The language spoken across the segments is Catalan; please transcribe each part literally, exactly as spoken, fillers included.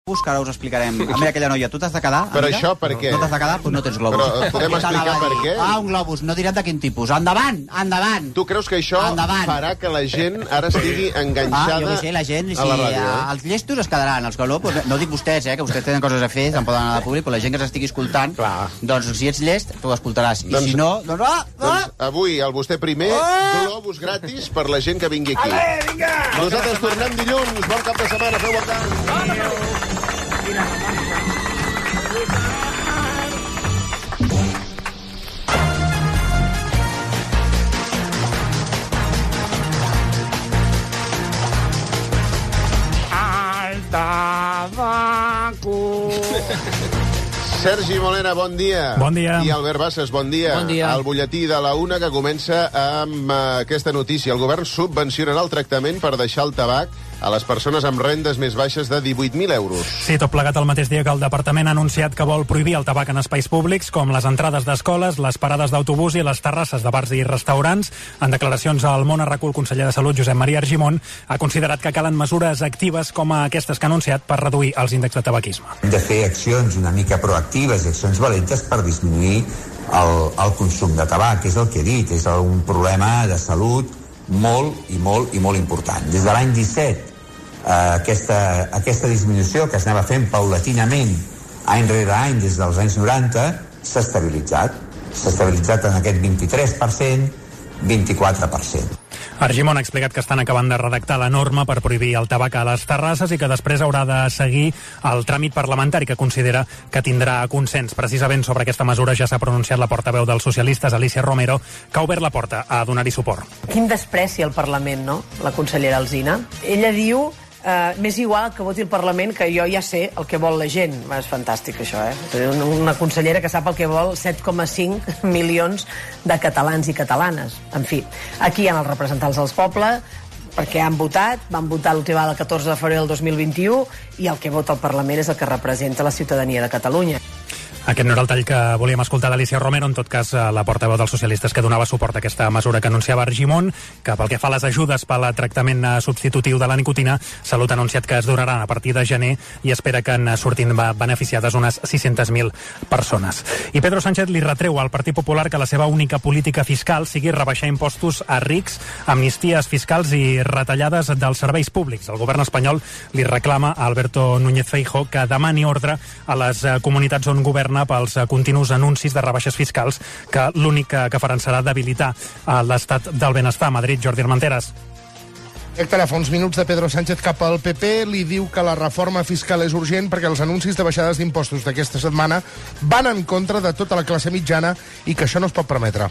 que ara us explicarem. Ah, mira aquella noia, tu t'has de quedar? Per amiga? això, per què? No t'has de quedar? Doncs no tens globus. Però podem explicar per què? Ah, un globus, no direm de quin tipus. Endavant, endavant. Tu creus que això Endavant. farà que la gent ara estigui enganxada ah, jo què sé, la gent, a la sí, ràdio? Eh? Els llestos es quedaran, els globus, no dic vostès, eh, que vostès tenen coses a fer, se'n poden anar de públic, però la gent que s'estigui escoltant, Clar. doncs si ets llest, tu ho escoltaràs. I Doncs- si no, doncs... Ah, ah, Doncs avui, al vostè primer, globus gratis per la gent que vingui aquí. Ale, vinga! Nosaltres tornem dilluns. Bon cap de setmana. Feu el camp. Al tabaco. Sergi Molina, bon dia. Bon dia. I Albert Bassas, bon dia. Bon dia. El butlletí de la una que comença amb uh, aquesta notícia. El govern subvencionarà el tractament per deixar el tabac a les persones amb rendes més baixes de divuit mil euros. Sí, tot plegat el mateix dia que el departament ha anunciat que vol prohibir el tabac en espais públics, com les entrades d'escoles, les parades d'autobús i les terrasses de bars i restaurants. En declaracions al Món Arracú, el conseller de Salut, Josep Maria Argimon, ha considerat que calen mesures actives com aquestes que ha anunciat per reduir els índexs de tabaquisme. Hem de fer accions una mica proactives i accions valentes per disminuir el, el consum de tabac, que és el que he dit, és un problema de salut molt i molt i molt important. Des de l'any disset, eh, aquesta, aquesta disminució que es anava fent paulatinament any rere any des dels anys noranta s'ha estabilitzat. S'ha estabilitzat en aquest vint-i-tres per cent, vint-i-quatre per cent. Argimon ha explicat que estan acabant de redactar la norma per prohibir el tabac a les terrasses i que després haurà de seguir el tràmit parlamentari que considera que tindrà consens. Precisament sobre aquesta mesura ja s'ha pronunciat la portaveu dels socialistes, Alicia Romero, que ha obert la porta a donar-hi suport. Quin despreci al Parlament, no?, la consellera Alsina. Ella diu Uh, m'és igual que voti el Parlament, que jo ja sé el que vol la gent. Va, és fantàstic, això, eh? Una, una consellera que sap el que vol set coma cinc milions de catalans i catalanes. En fi, aquí hi ha els representants dels pobles, perquè han votat, van votar l'última vegada el catorze de febrer del dos mil vint-i-u, i el que vota el Parlament és el que representa la ciutadania de Catalunya. Aquest no era el tall que volíem escoltar d'Alicia Romero, en tot cas la portaveu dels socialistes que donava suport a aquesta mesura que anunciava Argimon, que pel que fa a les ajudes per al tractament substitutiu de la nicotina, Salut ha anunciat que es donaran a partir de gener i espera que en surtin beneficiades unes sis-centes mil persones. I Pedro Sánchez li retreu al Partit Popular que la seva única política fiscal sigui rebaixar impostos a rics, amnisties fiscals i retallades dels serveis públics. El govern espanyol li reclama a Alberto Núñez Feijóo que demani ordre a les comunitats on governa pels continus anuncis de rebaixes fiscals, que l'únic que faran serà debilitar l'estat del benestar. A Madrid, Jordi Armenteres. Directe ara fa uns minuts de Pedro Sánchez cap al P P, li diu que la reforma fiscal és urgent perquè els anuncis de baixades d'impostos d'aquesta setmana van en contra de tota la classe mitjana i que això no es pot permetre.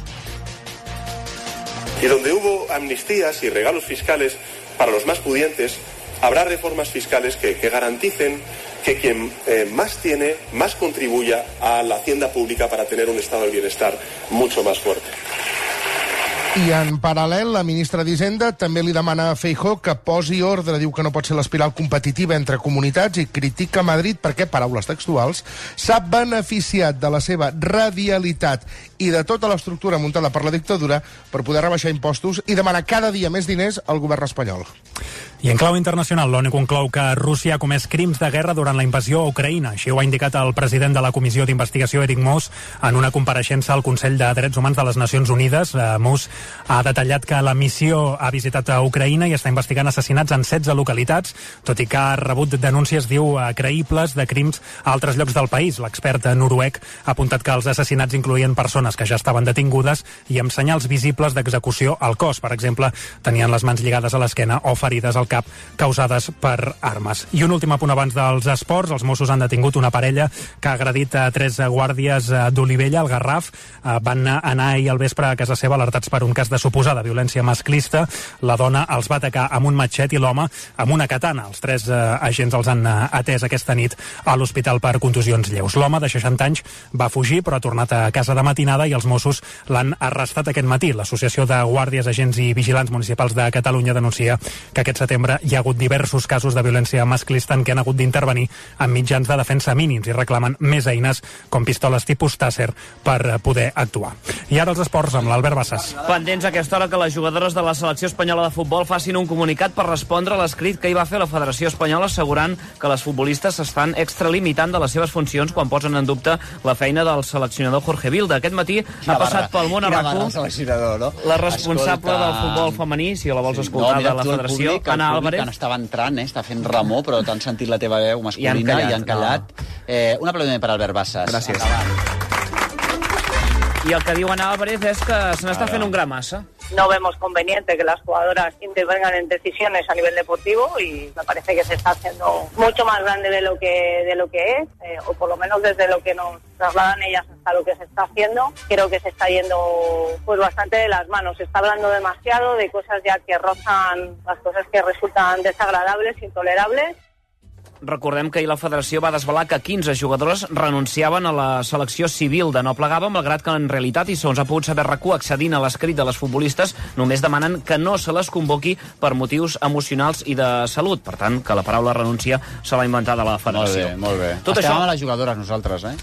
Y donde hubo amnistías y regalos fiscales para los más pudientes, habrá reformas fiscales que, que garanticen que quien eh, más tiene, más contribuya a la hacienda pública para tener un estado del bienestar mucho más fuerte. I en paral·lel, la ministra d'Hisenda també li demana a Feijóo que posi ordre, diu que no pot ser l'espiral competitiva entre comunitats i critica Madrid perquè, paraules textuals, s'ha beneficiat de la seva radialitat i de tota l'estructura muntada per la dictadura per poder rebaixar impostos i demanar cada dia més diners al govern espanyol. I en clau internacional, l'ONU conclou que Rússia ha comès crims de guerra durant la invasió a Ucraïna. Així ho ha indicat el president de la Comissió d'Investigació, Eric Moos, en una compareixença al Consell de Drets Humans de les Nacions Unides. Moos ha detallat que la missió ha visitat a Ucraïna i està investigant assassinats en setze localitats, tot i que ha rebut denúncies, diu, creïbles de crims a altres llocs del país. L'expert noruec ha apuntat que els assassinats incloïen persones que ja estaven detingudes i amb senyals visibles d'execució al cos. Per exemple, tenien les mans lligades a l'esquena o ferides al cap causades per armes. I un últim apunt abans dels esports. Els Mossos han detingut una parella que ha agredit a tres guàrdies d'Olivella, al Garraf. Van anar ahir al vespre a casa seva alertats per un cas de suposada violència masclista. La dona els va atacar amb un matxet i l'home amb una katana. Els tres eh, agents els han atès aquesta nit a l'hospital per contusions lleus. L'home, de seixanta anys, va fugir però ha tornat a casa de matinada i els Mossos l'han arrestat aquest matí. L'Associació de Guàrdies, Agents i Vigilants Municipals de Catalunya denuncia que aquest setembre setembre hi ha hagut diversos casos de violència masclista en què han hagut d'intervenir amb mitjans de defensa mínims i reclamen més eines com pistoles tipus Taser per poder actuar. I ara els esports amb l'Albert Bassas. Pendents a aquesta hora que les jugadores de la selecció espanyola de futbol facin un comunicat per respondre a l'escrit que hi va fer la Federació Espanyola assegurant que les futbolistes s'estan extralimitant de les seves funcions quan posen en dubte la feina del seleccionador Jorge Vilda. Aquest matí ha passat pel món a RAC1 no? la responsable Escolta... del futbol femení, si la vols escoltar, no, mira, de la Federació, públic, Ana Álvarez. Que estava entrant, eh? Està fent remor, però t'han sentit la teva veu masculina i han callat. I han callat. No. Eh, un aplaudiment per Albert Bassas. Gràcies. I el que diu Ana Álvarez és que se n'està fent un gra massa. No vemos conveniente que las jugadoras intervengan en decisiones a nivel deportivo y me parece que se está haciendo mucho más grande de lo que de lo que es, eh, o por lo menos desde lo que nos trasladan ellas hasta lo que se está haciendo. Creo que se está yendo pues bastante de las manos. Se está hablando demasiado de cosas ya que rozan las cosas que resultan desagradables, intolerables. Recordem que ahir la federació va desvelar que quinze jugadores renunciaven a la selecció civil de no plegava, malgrat que en realitat, i segons ha pogut saber RAC1 accedint a l'escrit de les futbolistes, només demanen que no se les convoqui per motius emocionals i de salut. Per tant, que la paraula renúncia se l'ha inventada la federació. Molt bé, molt bé. Tot Estàvem això... a les jugadores nosaltres, eh?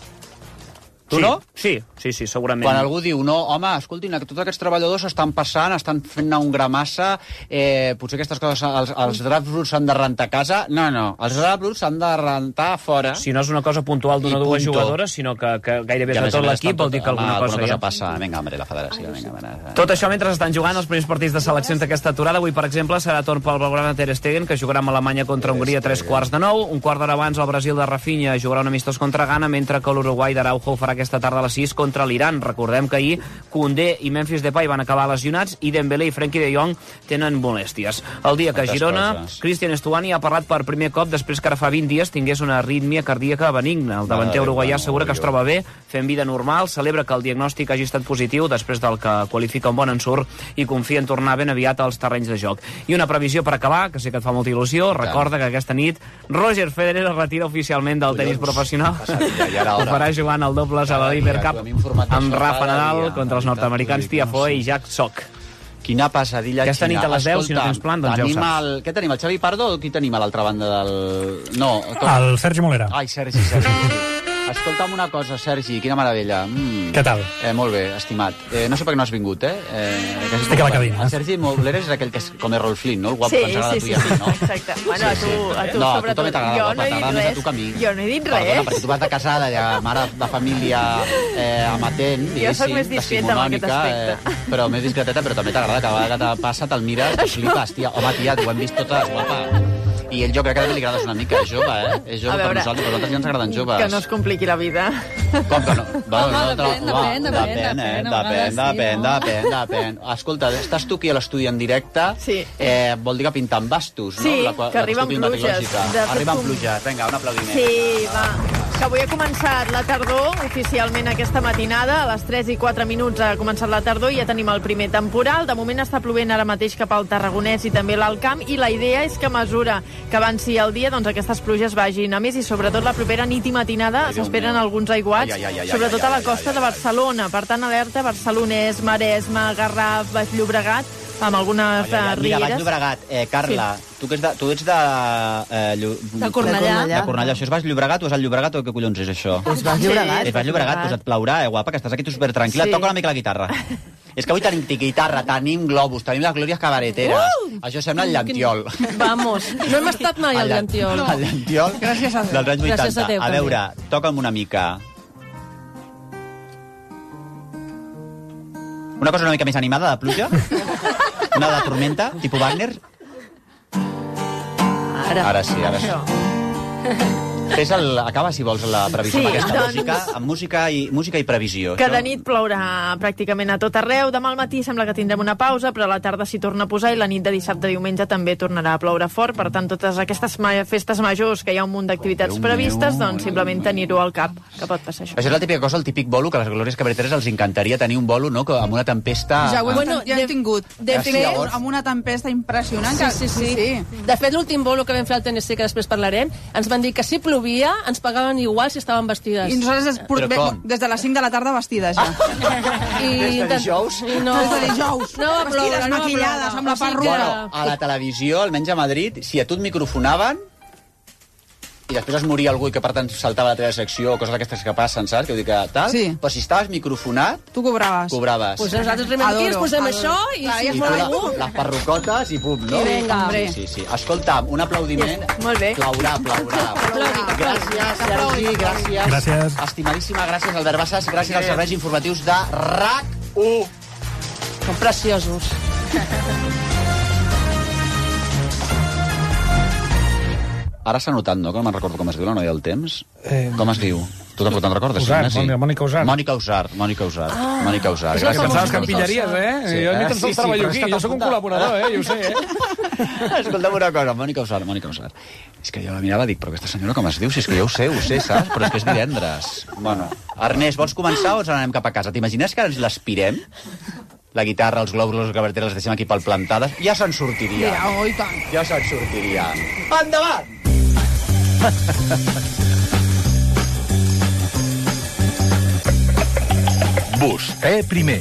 Tu sí, no? Sí, sí, sí, segurament. Quan algú diu, no, home, escoltin, que tots aquests treballadors estan passant, estan fent un gra massa, eh, potser aquestes coses, els, els draps bruts s'han de rentar a casa. No, no, els draps bruts s'han de rentar fora. Si no és una cosa puntual d'una o dues jugadores, sinó que, que gairebé és de tot l'equip, vol dir que alguna cosa, cosa ja... passa. Vinga, hombre, la federació. Vinga, vinga. Tot això mentre estan jugant els primers partits de seleccions d'aquesta aturada. Avui, per exemple, serà torn pel blaugrana Ter Stegen, que jugarà amb Alemanya contra Hongria a tres quarts de nou. Un quart d'hora abans, el Brasil de Rafinha jugarà un amistós contra Ghana, mentre que l'Uruguai d'Araujo ho farà aquesta tarda a les sis contra l'Iran. Recordem que ahir Koundé i Memphis Depay van acabar lesionats i Dembélé i Frenkie de Jong tenen molèsties. El dia que a Girona, Cristian Estuani ha parlat per primer cop després que ara fa vint dies tingués una arrítmia cardíaca benigna. El davanter uruguaià assegura que es troba bé, fent vida normal, celebra que el diagnòstic hagi estat positiu després del que qualifica un bon ensurt i confia en tornar ben aviat als terrenys de joc. I una previsió per acabar, que sé que et fa molta il·lusió, recorda que aquesta nit Roger Federer es retira oficialment del tenis professional. Ho farà jugant al dobles a la Ryder Cup amb Rafa Nadal contra els nord-americans Tiafoe i Jack Sock. Quina passadilla. Aquesta nit a les deu, si no tens plan, doncs ja ho saps. El... Què tenim, el Xavi Pardo o qui tenim a l'altra banda del... No, tot... El Sergi Molera. Ai, Sergi, Sergi. Escolta'm una cosa, Sergi, quina meravella. Mm. Què tal? Eh, molt bé, estimat. Eh, no sé per què no has vingut, eh? eh que Estic a la cabina. El Sergi Molera és aquell que és com és Rolf Flynn, no? El guapo sí, que ens agrada sí, a tu sí, i a mi, no? Exacte. Bueno, a tu, a tu no, sobretot. a tu també t'agrada, jo guapa, no he t'agrada dit més a res. tu que a mi. Jo no he dit res. Perdona, perquè tu vas de casada, ja, mare de família eh, amatent, jo soc més discreta amb aquest aspecte. Eh, però més discreteta, però també t'agrada, cada vegada que passa te'l mires, te flipes, tia. Home, tia, t'ho hem vist totes, guapa. I ell jo crec que també li agrades una mica, és jove, eh? És jove per nosaltres, per nosaltres ja ens agraden joves. Que no es compliqui la vida. Com que no? Home, depèn, depèn, depèn, depèn, depèn, depèn, depèn, depèn. Escolta, estàs tu aquí a l'estudi en directe, eh, vol dir que pintant bastos, no? Sí, que arriben pluges. Arriben pluges, vinga, un aplaudiment. Sí, va. Que avui ha començat la tardor, oficialment aquesta matinada, a les tres i quatre minuts ha començat la tardor i ja tenim el primer temporal. De moment està plovent ara mateix cap al Tarragonès i també l'Alt Camp, i la idea és que a mesura que avanci el dia, doncs aquestes pluges vagin a més, i sobretot la propera nit i matinada s'esperen alguns aiguats, sobretot a la costa de Barcelona. Per tant, alerta Barcelonès, Maresme, Garraf, Baix Llobregat, amb algunes rieres. Mira, Baix Llobregat, eh, Carla, sí. tu, que ets de, tu ets de... Eh, llu... De Cornellà. De Cornellà. Això és Baix Llobregat o és el Llobregat o què collons és això? És Baix Llobregat. És Baix Llobregat, doncs et plaurà, eh, guapa, que estàs aquí tu supertranquil·la. Sí. Toca una mica la guitarra. És que avui tenim guitarra, tenim globus, tenim les glòries cabareteres. Uh! Això sembla el Llantiol. Vamos, no hem estat mai al Llantiol. El Llantiol Gràcies a Déu. dels anys vuitanta. Gràcies a Déu, a veure, toca'm una mica. Una cosa una mica més animada, de pluja? Una de tormenta, tipus Wagner? Ara, ara sí, ara sí. Fes el, acaba, si vols, la previsió sí, amb aquesta doncs... música, amb música i, música i previsió. Que de nit plourà pràcticament a tot arreu. Demà al matí sembla que tindrem una pausa, però a la tarda s'hi torna a posar i la nit de dissabte a diumenge també tornarà a ploure fort. Per tant, totes aquestes festes majors, que hi ha un munt d'activitats previstes, doncs simplement tenir-ho al cap, que pot passar això. Això és la típica cosa, el típic bolo, que a les glòries cabareteres els encantaria tenir un bolo, no?, amb una tempesta... Ja ho hem, bueno, ja hem tingut. De fet, llavors... amb una tempesta impressionant. Sí, sí, sí. sí. De fet, l'últim bolo que vam fer al Tennessee, que després parlarem, ens van dir que si plovia, ens pagaven igual si estaven vestides. I nosaltres Però com? des de les cinc de la tarda vestides, ja. I Des de dijous? No. Des de dijous. No va ploure, Vestides no va maquillades, ploure. amb la O sigui perruca. Bueno, a la televisió, almenys a Madrid, si a tu et microfonaven i després es moria algú i que per tant saltava la teva secció o coses d'aquestes que passen, saps? Que ho dic que tal. Sí. Però si estaves microfonat, Tu cobraves. cobraves. Pues nosaltres rem aquí, ens posem això i Clar, si ja es I tu vol la, algú... les perrucotes i pum, no? I vinga. Hombre. Sí, sí. Escolta'm, un aplaudiment. Molt bé. Plaurà, plaurà. Gràcies, Sergi, gràcies. Gràcies. Estimadíssima, gràcies, Albert Bassas. Gràcies als serveis informatius de R A C u. Són preciosos. Ara s'ha notat, no? Que no me'n recordo com es diu la noia del temps. Eh, Com es diu? Tu tampoc te'n recordes? Usart, sí, Ignasi? Mònica Usart. Mònica Usart, Mònica Usart. Ah. Mònica Usart. És la Gràcies. Pensaves que em Mònica pillaries, Usart. eh? Sí, jo eh? ni tan Sí, sols sí, treballo però aquí, és que jo sóc un t'apunta. col·laborador, eh? Jo ho sé, eh? Escolta'm una cosa, Mònica Usart, Mònica Usart. És que jo la mirava i dic, però aquesta senyora com es diu? Si és que jo ho sé, ho sé, saps? Però és que és divendres. Bueno, Ernest, vols començar o ens n'anem cap a casa? T'imagines que ara ens l'aspirem? La guitarra, els globus, les gaveteres, les deixem aquí pel plantades. Ja se'n sortiria. Ja, oh, i tant. Ja se'n sortiria. Endavant! Vostè primer.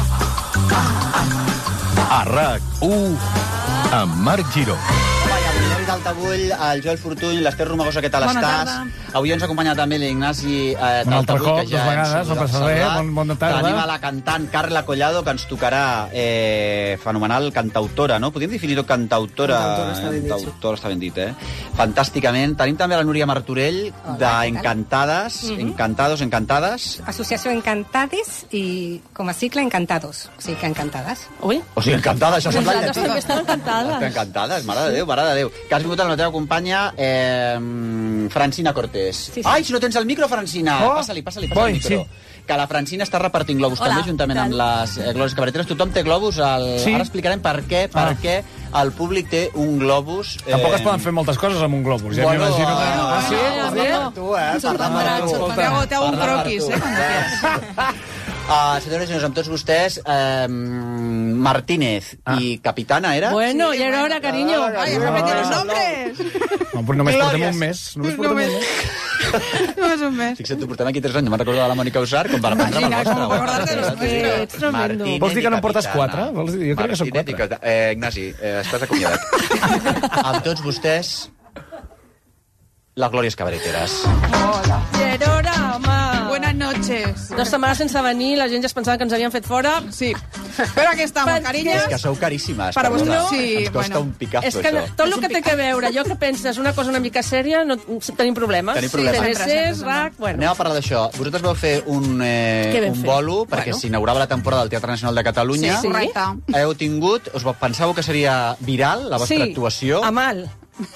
A R A C u amb Marc Giró. David Altabull, el Joel Fortuny, l'Ester Romagosa, què tal Bona estàs? tarda. Avui ens acompanya també l'Ignasi eh, Un altre Taltabull, cop, que ja dues vegades, hem no passa saludat. res, bon- bona tarda. Tenim a la cantant Carla Collado, que ens tocarà eh, fenomenal cantautora, no? Podríem definir tot cantautora. Cantautora està ben dit, sí. Cantautora està ben dit, eh? Fantàsticament. Tenim també la Núria Martorell, d'Encantades, Mhm. Encantados, Encantades. Associació Encantades i com a cicle Encantados. O sigui que encantades. Ui. O sigui, Encantades, això sembla Nosaltres llatí. també estem encantades. Encantades, mare de Déu, mare de Déu. Que has vingut amb la teva companya, eh, Francina Cortés. Sí, sí. Ai, si no tens el micro, Francina! Oh, Passa-li, passa-li, passa voy, el micro. sí. Que la Francina està repartint globus Hola, també, juntament tal? amb les eh, glòries cabareteres. Tothom té globus. El... Sí. Ara explicarem per què, per Ah. què el públic té un globus. Tampoc es poden fer moltes coses amb un globus, ja Bueno, m'imagino que... bueno, Ah, sí? bueno, Sí? parla per tu, eh? Parla per tu. Escolta. Te hago un Parla per croquis, tu. eh, cuando quieras. Uh, senyores i senyors, amb tots vostès, eh, Martínez Ah. i Capitana, era? Bueno, ya era hora, cariño. Ay, repite los nombres. No, però només portem Glòries. un mes. Només portem un mes. No és un mes. Fixa't, tu portem aquí tres anys, no me'n recordo de la Mònica Usart, com per aprendre Imagina, la nostra. com per acordar-te dels que ets tremendo. Vols dir que no en portes quatre? Vols dir? Jo crec que són Martínez i quatre. Cata- Eh, Ignasi, eh, estàs acomiadat. Amb tots vostès, les glòries cabareteres. Ja era hora, home. Buenas noches. Dos setmanes sense venir, la gent ja es pensava que ens havien fet fora. Sí. Pero aquí estamos, Per- cariños. És que sou caríssimes, Para perdona. vosotros, sí, Ens costa bueno. un picazo, És que no, això. tot el que té que veure, allò que penses una cosa una mica sèria, no, tenim problemes. Tenim problemes. T V Sempre, Cs, sempre, R A C, bueno. Anem a parlar d'això. Vosaltres vau fer un, Què eh, vam un fer? bolo, perquè Bueno. s'inaugurava la temporada del Teatre Nacional de Catalunya. Sí, correcte. Heu tingut, us pensàveu que seria viral, la vostra Sí, actuació? a mal.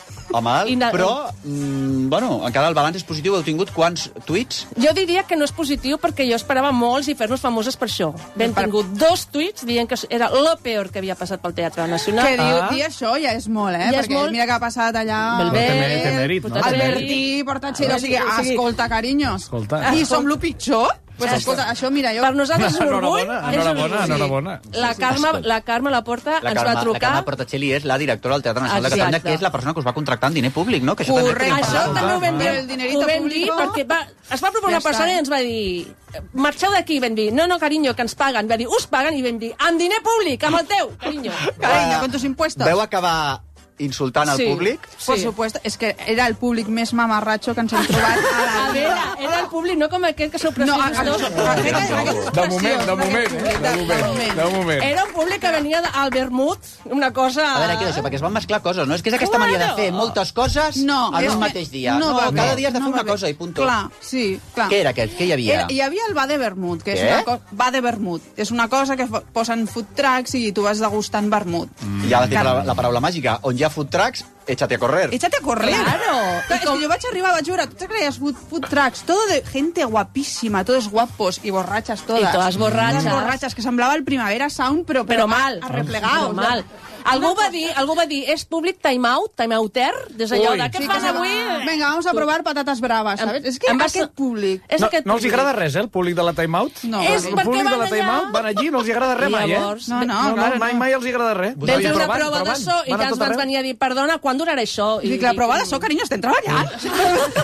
A mal, I na- però, mm, bueno, encara el balanç és positiu. Heu tingut quants tuits? Jo diria que no és positiu perquè jo esperava molts i fer-nos famoses per això. Vam tingut dos tuits dient que era lo peor que havia passat pel Teatre Nacional. Que diu, Ah. dir això ja és molt, eh? Ja és Perquè molt. mira què ha passat allà... Belbé, Té mèrit, té mèrit, no? Portatxell. Albertí, Portatxell, o sigui, O sigui, escolta, carinyos. Escolta. I som lo pitjor? Pues Ja escolta, això, mira, jo... Per nosaltres és un orgull. Enhorabona, és un enhorabona, orgull. enhorabona. La Carme, la Carme Laporta La ens Carme, va trucar. la Carme Portacelli és la directora del Teatre Nacional de Exacte. Catalunya, que és la persona que us va contractar en diner públic, no? Que això també Correcte. podríem Això parlar. també ho vam dir, El dinerito ho vam dir público. perquè va, es va provar Ja una persona està. i ens va dir marxeu d'aquí, vam dir, no, no, carinyo, que ens paguen. Va dir, us paguen, i vam dir, amb diner públic, amb el teu, carinyo. Carinyo, con tus impuestos. Veu acabar insultant al Sí. públic? Por Sí. supuesto, és que era el públic més mamarratxo que ens hem trobat a la A veure, era el públic, no com aquest que sou No, a, a, preciosos. a, aquest, De moment, de moment, eh? De moment, de moment. Era un públic que venia al vermut, una cosa... A veure, què és això? Perquè es van mesclar coses, no? És que és aquesta mania de Claro. fer moltes coses No, en és un que mateix dia. no No, va cada bé, dia has de no fer va una bé. cosa i punto. Clar, sí, clar. Què era aquest? Què hi havia? Era, hi havia el Bar de Vermut, que és Què? una cosa... Bar de Vermut. És una cosa que fo- posen food trucks i tu vas degustant vermut. Mm. Ja vas dir la, la paraula màgica. On hi ha food trucks, échate a correr. Échate a correr. Claro. Clar, és que jo vaig arribar, vaig veure, tu te crees food, food trucks, todo de gente guapísima, todos guapos y borrachas todas. Y todas borrachas. Todas borrachas, que semblava el Primavera Sound, però, Però mal. arreplegados. Però mal. Algú va dir, algú va dir, és públic time out, time outer, des d'allò Ui. de què Sí, fan que se va- avui? Venga, vamos a probar patatas bravas, ¿sabes? Em- És que em va aquest sa- públic... És No, aquest no els públic. agrada res, eh, el públic de la Time Out? No. És el perquè públic de van la Time allà- Out van allí, no els hi agrada res I mai, eh? llavors- No, no, No, no, clar, mai, no. mai els hi agrada res. Vam fer una Provant, prova de provant. so i Van a ja ens tot van arreu. venir a dir, perdona, quan durarà això? I dic, la prova de so, carinyo, estem treballant.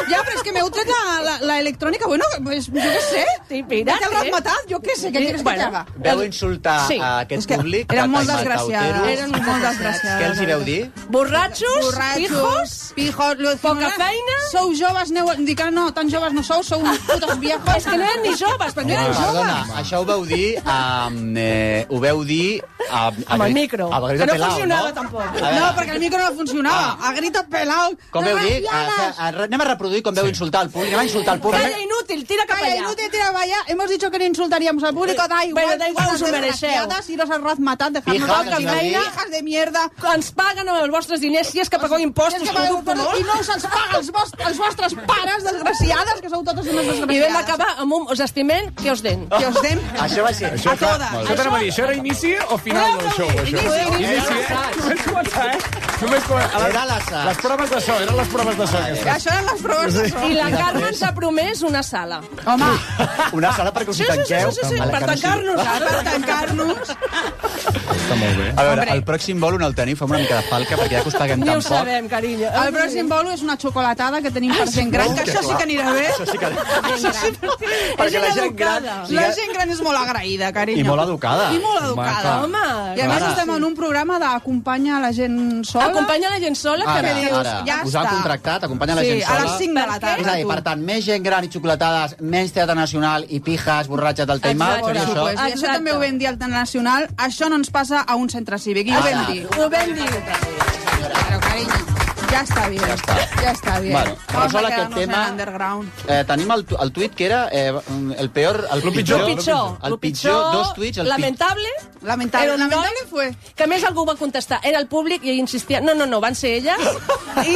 Ja, però és que m'heu tret la, la, la electrònica. Bueno, pues, jo què sé. Sí, mira, ja t'has matat, jo què sé. Què quieres que te haga? Veu insultar Sí. a aquest És que públic? eren molt Taima desgraciades. Tauteros. Eren molt desgraciades. Què els hi veu dir? Borratxos, Borratxos, pijos, pijos, lo decimos, poca feina. Sou joves, aneu... Dic, ah, no, tan joves no sou, sou uns putos viejos. És que no eren ni joves, perquè no eren Perdona, joves. això ho veu dir... Um, eh, ho veu dir... A, a, Amb el micro, a, a que no pelao, funcionava no? tampoc. A veure, No, perquè el micro no funcionava. A grito pelao. com veu dir? A, Desgraciadas. a, a, anem a reproduir com veu insultar el públic. Anem a insultar el públic. Calla, inútil, tira cap Calla, allà. inútil, tira para allá. Hemos dicho que no insultaríamos al público, da igual. Bueno, da igual, Las us ho mereixeu. desgraciadas, iros al razmataz, dejarnos Pijas, poca ens va dir. feina. Hijas de mierda. Ens paguen amb els vostres diners, si és que pagueu impostos, És que que ho dubto molt. I no us els paga els, vos, els vostres pares, desgraciades, que sou totes unes I vam desgraciades. acabar amb un us estimem que us den. Que us dem Això va ser... Això, a todas. Això t'anava a dir, això era inici o final del show, això? Inici, inici. Inici, eh? Només començar, eh? Només començar. Era l'assaig. Les proves de so, eren les proves de so. aquestes. Això eren les proves de so. I la Carme ens ha promès una sala. Home, Una sala perquè us Sí, hi sí, sí, tanqueu. sí, sí, sí, A la per que no sigui- tancar-nos ara. per tancar-nos. Està molt bé. A veure, Hombre. el pròxim vol on el teniu, fem una mica de falca, perquè ja que us paguem Ni tan ho poc... sabem, carinyo. El pròxim bolo és una xocolatada que tenim per gent gran, que això sí que anirà bé. Això sí que... Això sí, Perquè la és gent gran... educada. La gent gran és molt agraïda, carinyo. I molt educada. I molt educada. Home, I a més Clara. estem en un programa d'acompanya la gent sola. acompanya la gent sola, que Ara, dius... ara. ja us han està. contractat, acompanya la Sí, gent a sola. les cinc de la Per què? tarda. És a dir, per tant, més gent gran i xocolatades, menys teatre nacional i pijas borratxes del time out, Exacte. seria Por això? supuesto. I això Exacte. també ho vam dir al Nacional. Això no ens passa a un centre cívic. I ho vam Ara. dir. Ho vam dir. Però, carinyo, ja està bien. Ja està. Ja està bien. Bueno, Vamos resol a aquest quedarnos tema. en underground. Eh, tenim el, tu- el tuit que era eh, el peor... El Lo pitjor. Lo pitjor. El Lo pitjor, dos tuits. El pitjor. Lamentable. Lamentable, Era un lamentable noi fue. Que a més algú va contestar. Era el públic i ell insistia. No, no, no, van ser elles. I...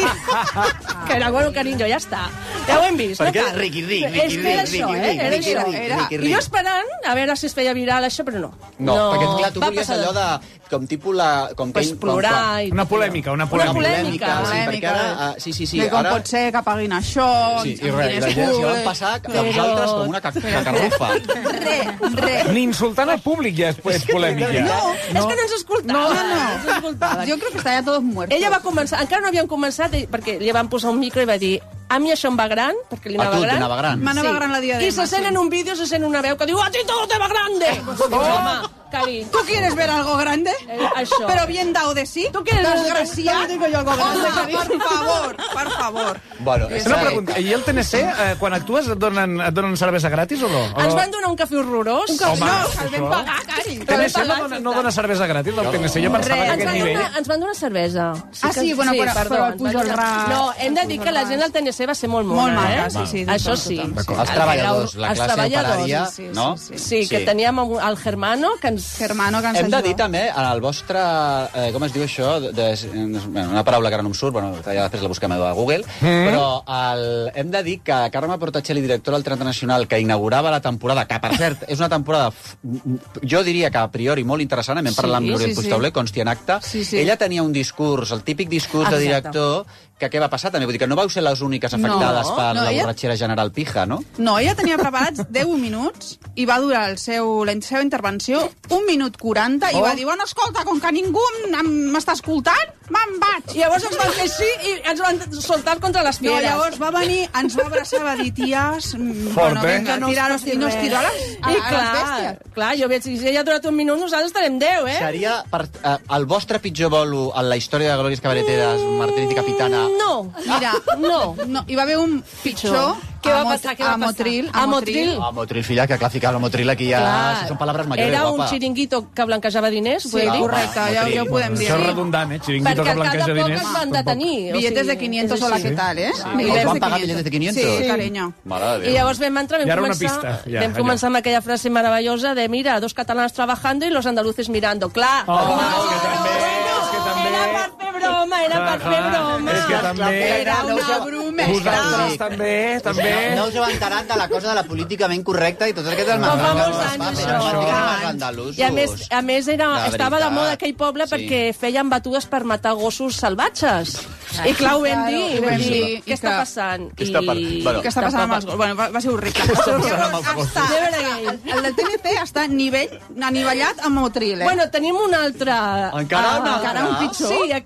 que era, bueno, carinyo, ja està. Ja ho hem vist. Per no què? cal. Riqui, riqui, És riqui, que era riqui, això, riqui, eh? Era riqui, això. riqui, Era... riqui, I riqui. jo esperant a veure si es feia viral això, però no. No, perquè clar, tu Va volies passar allò de... Com tipus la... Com Pues com- plorar com- i... Una polèmica, una Una polèmica. polèmica. Sí, perquè Polèmica. ara... ah, sí, sí, sí, que com ara... pot ser que paguin això... Sí, i amb res, i la diners gent s'hi van públics. passar de Però- vosaltres com una ca- cacarrufa. Re, re. Ni insultant el públic ja és, és polèmic, ja. No, És que no ens escoltava. No, no, no. ens escoltava. Jo crec que està ja todos muertos. Ella va començar, encara no havien començat, eh, perquè li van posar un micro i va dir a mi això em va gran, perquè li A anava tu gran. t'anava gran. M'anava gran la diadema, I se sent sí. en un vídeo, se sent una veu que diu a ti todo te va grande. Oh. Home, cari. ¿Tú quieres ver algo grande? Eh, això. Pero bien dado de sí. ¿Tú quieres ver- Desgraciado. Digo yo algo grande, Home, cariño. por favor, por favor. Bueno, és Una que- pregunta, i el T N C, eh, quan actues, et donen, et donen cervesa gratis o no? O Ens no? van donar un cafè horrorós. Un cafè, Home, no, que el vam això. pagar, cari. T N C no dona, no dona cervesa gratis, el T N C. Jo pensava que Ens aquest van, nivell... donar, ens van donar cervesa. Ah, sí? Bueno, però- perdó, però el ens van Pujol donar- Ras- No, hem de dir que la gent del T N C va ser molt mona, Molt maca, eh? sí, sí, Això tothom, sí. tothom. D'acord. Els treballadors, la Els classe treballadors, operària, sí, sí, no? sí, Sí, que teníem el Germano, que ens... Germano, que ens Hem de ajuda. dir també, en el vostre... Eh, com es diu això? De, de, bueno, una paraula que ara no em surt, bueno, ja després la busquem a Google, mm. però el, hem de dir que Carme Portacelli, directora del Teatre Nacional, que inaugurava la temporada, que per cert és una temporada, f- jo diria que a priori molt interessant, hem Sí, parlat amb l'Oriol sí, sí. Puigtauler, consti en acte, Sí, sí. ella tenia un discurs, el típic discurs de Exacte. director, que què va passar també? Vull dir que no vau ser les úniques afectades No, per no, la ella- borratxera general pija, no? No, ella tenia preparats deu minuts i va durar el seu, la seva intervenció un minut quaranta i Oh. va dir, bueno, escolta, com que ningú m- m'està escoltant, me'n vaig. I llavors ens van fer així i ens van soltar contra les No, fieres. llavors va venir, ens va abraçar, va dir, ties, mm, Fort, bueno, eh? vinga, Que no us tirar, passi i no es res. tiró a les, a, I a les clar, bèsties. clar, jo veig, si ella ha durat un minut, nosaltres estarem deu, eh? Seria per, eh, el vostre pitjor bolo en la història de Glòries Cabareteres, Martínez i Capitana? No, Mira, no. no, hi va haver un pitjor Què va a, Mot- passar? Què va a Motril. passar? A Motril. Ah, Motril, filla, que clar, ficar la Motril aquí ja... Clar. Són paraules mayores, Era un guapa. xiringuito que blanquejava diners, Sí, vull dir? correcte, ja, ja ho podem dir. Això és redundant, eh? Xiringuito Perquè que cada blanqueja poc diners. es van detenir. o Billetes sigui, de quinientos, és hola, així. ¿qué tal, eh? Sí. Billetes Els van de pagar quinientos. billetes de quinientos? Sí, cariño. Mare de I Déu. llavors vam entrar, vam I ara una començar, pista, ja, vam allò. començar amb aquella frase meravellosa de mira, dos catalanes trabajando y los andaluces mirando. Clar, Oh, home, és que també, és que també... era per fer broma, era per fer broma. És que també... Era una Vosaltres bromestra. Vosaltres també, també... No us heu enterat de la cosa de la políticament correcta i tot aquest del Com fa mercat. molts anys, Però això. no diguem els andalusos. I a més, a més era, De estava de veritat. moda aquell poble Sí. perquè feien batudes per matar gossos salvatges. I clar, ho vam dir, Claro, i vam ho vam dir, dir, què i està que- passant? Què està per- I... bueno. Què està passant amb els gossos? Bueno, va, va ser horrible. Què està passant amb els gossos? Està, Never again. el del T N C està nivell, anivellat amb Motril, eh? Bueno, tenim un altre... Encara Ah, un altre? Encara un pitjor. Sí, aquell de...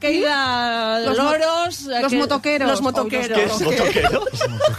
Los loros... Los motoqueros. Los motoqueros. Què és motoqueros?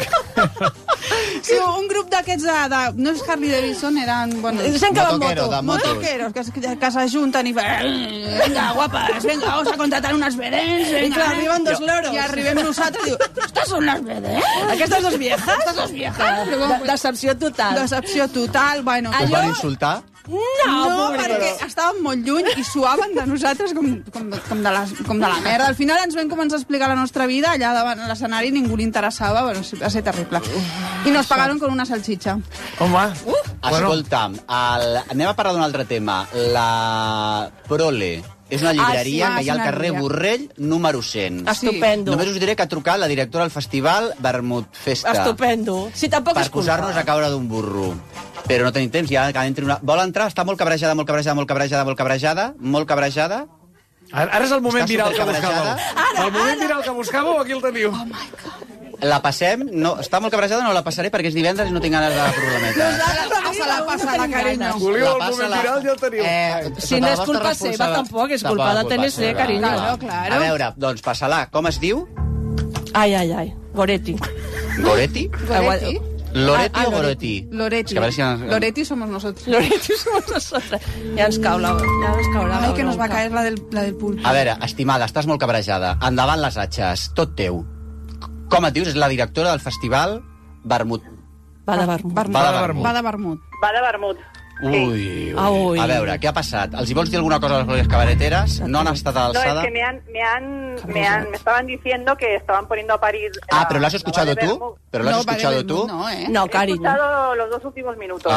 Sí, un grup d'aquests de, de... No és Harley Davidson, eren... Bueno, Gent que va en Motoquero, moto. de motos. motoqueros, que, que, que s'ajunten i fan... Venga, guapas, venga, vamos a contratar unas vedens. I clar, arriben dos loros. I arribem nosaltres i diu, estas son las vedens. Aquestes dos viejas? Estas dos viejas. De- Decepció total. Decepció total, bueno. Us van insultar? No, No, pobre. perquè estàvem molt lluny i suaven de nosaltres com, com, com, de, les, com de la merda. Al final ens vam començar a explicar la nostra vida allà davant l'escenari, ningú li interessava, bueno, va ser terrible. I nos pagaron con una salchicha. Home, Uh, Escolta'm, el... anem a parlar d'un altre tema. La Prole és una llibreria Ah, sí, que hi ha al és una carrer llibreria. Borrell, número cent. Estupendo. Només us diré que ha trucat la directora del festival Vermut Festa. Estupendo. Si tampoc Per és culpa. posar-nos a caure d'un burro. Però no tenim temps, ja que entri una... Vol entrar? Està molt cabrejada, molt cabrejada, molt cabrejada, molt cabrejada, molt cabrejada. ara, ara és el moment Està viral que supercabrejada. buscàveu. El moment viral que buscàveu, aquí el teniu. La passem? No, està molt cabrejada, no la passaré perquè és divendres i no tinc ganes de problemetes. Passa-la, passa-la, carinyo. Volíeu La el passa moment la- viral, ja el teniu. Eh, Si sota no la és vostra culpa seva, responsabilitat. tampoc és culpa Tampoc de culpa T N C, seva. carinyo. Claro, claro. A veure, doncs passa-la. Com es diu? Ai, ai, ai. Goretti. Goretti? Goretti. Loretti Ah, o Goretti? Loretti. És que a veure si... Loretti somos nosotros. Loretti somos nosotros. Ja ens cau la... Ja ens caurà la Ai, que nos va bronca. caer la del, la del pulpo. A veure, estimada, estàs molt cabrejada. Endavant les atxes, tot teu. Com et dius? És la directora del festival Vermut. Va de vermut. Vermut. Va de vermut. Va de vermut. Va de vermut. Ui, ui. Ah, ui. A veure, què ha passat? Els hi vols dir alguna cosa a les glòries cabareteres? No han estat a No, es l'alçada? que me han, me han, me han, me estaban diciendo que estaban poniendo a parir. Ah, la- ¿pero lo has la escuchado Vale tú? Vermut. ¿Pero lo has No, va de escuchado vermut, tú? No, eh? No, He carinyo. escuchado los dos últimos minutos.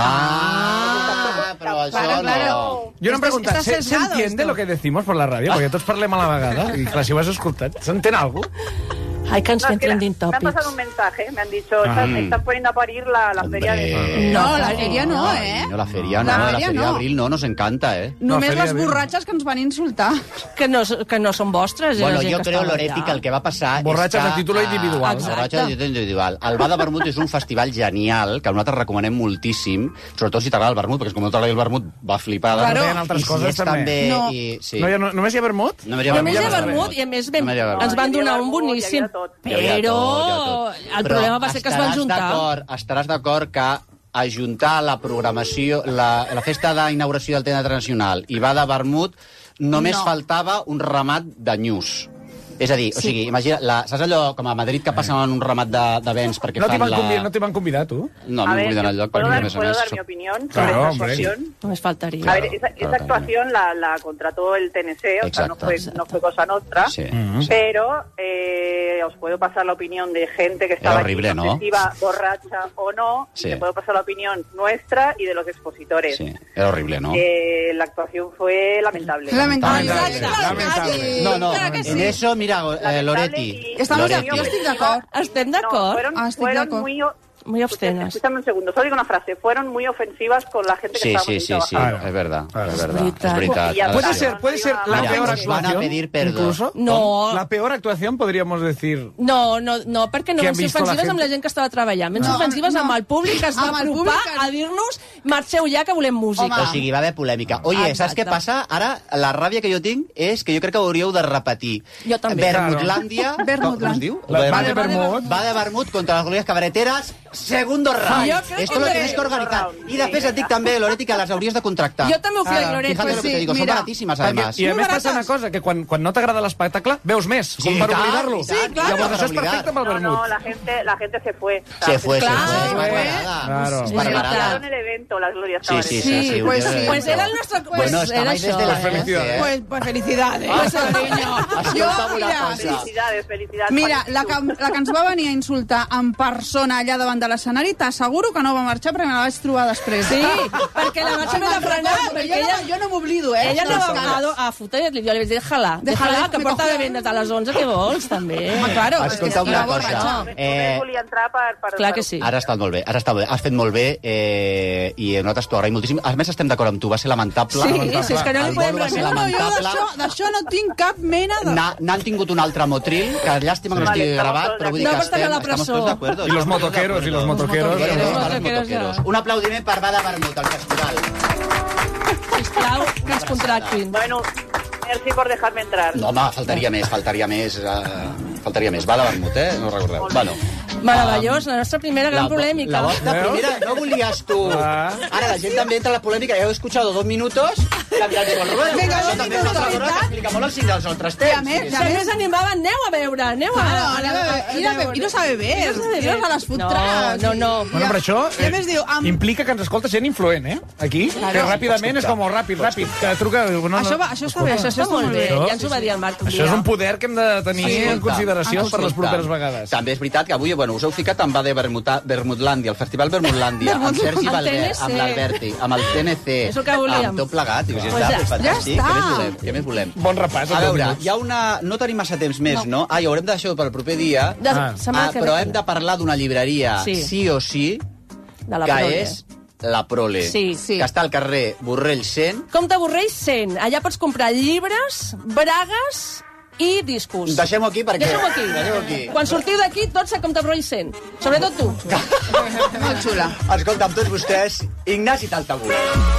Ah, però això Claro, no... claro. Jo no em preguntat, Estás ¿se, ¿se sesgado entiende esto. lo que decimos por la ràdio? Perquè tots parlem a la vegada. I clar, si ho has escoltat, s'entén alguna cosa? Ai, que ens No, fem es que la- trending me han pasado topics. un mensaje, me han dicho, Ah. están, están poniendo a parir la, la Hombre. feria de... No, la feria no, eh? No, la feria no, La la feria feria no. d'abril no, nos encanta, eh? Només feria les de- borratxes que ens van insultar. Que no, que no són vostres. i la Bueno, gent jo que creo, estava Loretti, allà. que el que va passar Borratxes és que... a títol individual. Ah, borratxes a títol individual. El Bar de Vermut és un festival genial, que nosaltres recomanem moltíssim, sobretot si t'agrada el vermut, perquè com no t'agrada el vermut, va flipar. Claro. Hi ha altres I si coses, ets també. també... No. I, sí. No hi ha, no, només hi ha vermut? Només hi ha I a més hi ha vermut. vermut i a més ben, Només hi ha vermut. ens van Hi havia donar un vermut, hi boníssim. havia tot. Hi havia Però tot, hi havia tot. el Però problema va ser que es van estaràs juntar. d'acord- Estaràs d'acord que ajuntar la programació, la, la festa d'inauguració del Teatre Nacional i va de vermut, només No. faltava un ramat de nyus. És a dir, o Sí. sigui, imagina, la, saps allò com a Madrid que passen en un ramat de, de vents perquè No t'hi fan van, la... convidar, no t'hi van convidar, tu? No, A no ver, m'obliden el lloc ¿puedo perquè, dar, a més a puedo més... dar soc- mi opinión sobre Claro, esta hombre. actuación? Només faltaria. A ver, esa, esa Claro, actuación la, la contrató el T N C, o sea, no Exacto. fue, no fue cosa nuestra, Sí. pero eh, os puedo pasar la opinión de gente que estaba horrible, aquí, ¿no? sé si iba borracha o no, Sí. y te puedo pasar la opinión nuestra y de los expositores. Sí, era horrible, ¿no? Eh, la actuación fue lamentable. Lamentable. Lamentable. Lamentable. No, no, Clar que en sí. eso, mira, eh, Loretti. y- Estamos de- Loretti. jo estic d'acord. Estem No, d'acord? fueron, Ah, estoy fueron de acuerdo. muy... Muy obscenas. Escúchame un segundo, solo digo una frase. Fueron muy ofensivas con la gente que Sí, estábamos sí, ahí sí, sí, trabajando. es verdad, es verdad, es veritat. veritat. Y ya Puede está. ser, puede ser la Mira, peor nos van a actuación. pedir perdón. Incluso. No. La peor actuación, podríamos decir. No, no, no, perquè no Que van han ser vist la ofensives gent? amb la gent que estava treballant. Van ser No, ofensives no. amb el públic que es va Amb el apropar públic que- a dir-nos marxeu ja que volem música. Home. O sigui, va haver polèmica. Oye, Exacte. saps què passa? Ara, la ràbia que jo tinc és que jo crec que ho hauríeu de repetir. Jo també. Vermutlàndia... Vermutlàndia. Com es diu? La- va de Vermut. vermut. Va de vermut contra las glorias cabareteras, segundo round. Jo crec Esto que lo sí. tienes que organizar. I després et dic també, Loretti, que les hauries de contractar. Jo també ho crec, Ara, Loret. Fíjate Pues lo que sí, te digo, son mira. baratíssimes, Perquè, además. I a Molt més passa barates. una cosa, que quan, quan no t'agrada l'espectacle, veus més, Sí, com per i tant, oblidar-lo. i tant, Sí, clar. Llavors per això és oblidar. perfecte pel No, vermut. no, la gente, la gente se fue. Se fue, se Clar, fue. se fue. Espargarada. Claro. Espargarada. Pararon el evento, las glorias Sí, sí, sí. Sí, sí, pues un sí. día- Pues era el nostre... Pues Bueno, era estabais això. desde la Pues felicidades. ¿eh? Pues, pues felicidades. Pues, cariño. Escolta'm Jo, una mira, cosa. Felicidades, felicidades. Mira, la que, la que ens va venir a insultar en persona allà davant de l'escenari, t'asseguro que no va marxar perquè me la vaig trobar després. Sí, perquè la vaig haver de frenar, perquè jo, ella... no, jo no m'oblido, eh? Ella No, anava no. a, a fotre i jo li vaig dir, déjala, Déjala, déjala, que me porta cogió. bevent des de les onze, què vols, també? Home, claro, Escolta és que una iba cosa. borratxa. Eh, volia entrar per... per Clar per- que sí. Ara està molt bé, ara està molt bé. Has fet molt bé eh, i nosaltres t'ho agraïm moltíssim. A més, estem d'acord amb tu, va ser lamentable. Sí, lamentable. sí, és que no li El podem bolo va ser res. No, jo lamentable. d'això d'això no tinc cap mena de... Na- N'han tingut un altre motril, que llàstima que no Vale, estigui estamos gravat, todos però vull dir de que acuerdo. estem, No estamos porten a la todos de presó. acuerdo. I los motoqueros, i los motoqueros. Los Los motoqueros, motoqueros, ja. Un aplaudiment per Bada Vermut, al festival. Sisplau, que ens contractin. Bueno, Merci por dejarme entrar. No, home, faltaria més, faltaria més. Uh, faltaria més. Va de vermut, eh? No recordeu. Bueno. Meravellós, la nostra primera gran La, polèmica. la vostra primera, no volies tu. Ah. Ara la gent també entra a la polèmica. Ja heu escuchat dos minutos. La Pilar de Bolruel. Venga, Això dos també és una minutos, altra cosa que ¿verdad? explica molt el signe dels altres I a temps. més, Si a més animaven, aneu a veure, aneu a... Claro, a ver, ir a, ir a beber, iros a las food trucks. No, no, Bueno, però això I a més diu, amb... implica que ens escolta gent influent, eh? Aquí, Claro. que ràpidament és com ràpid, ràpid, que truca... No, no. Això, va, això està bé, Això està molt bé, ja ens ho va dir el Marc un Això és dia. un poder que hem de tenir Escolta, en consideració per les properes vegades. També és veritat que avui, bueno, us heu ficat amb va de Vermuta, Vermutlàndia, el Festival Vermutlàndia, amb Sergi Amb el Valver, T N C. amb l'Alberti, amb el T N C, És el que volíem. amb tot plegat. Dius, ja Pues està, ja- pues fantàstic. ja Què més està. volem? Què més volem? Bon repàs. A en deu veure, minuts. hi ha una... No tenim massa temps més, no? Ah, i haurem de deixar-ho per el proper dia. De- Ah. setmana Ah, que però ve. hem de parlar d'una llibreria, Sí. sí o sí, De la que Prole. és la Prole, Sí. Sí. que està al carrer Borrell cent. Comte Borrell cent. Allà pots comprar llibres, bragues i discos. Deixem-ho aquí perquè... Deixem-ho aquí. Deixem-ho aquí. Quan sortiu d'aquí, tots a Comte Borrell cent. Sobretot tu. Molt xula. Escolta, amb tots vostès, Ignasi Taltabú.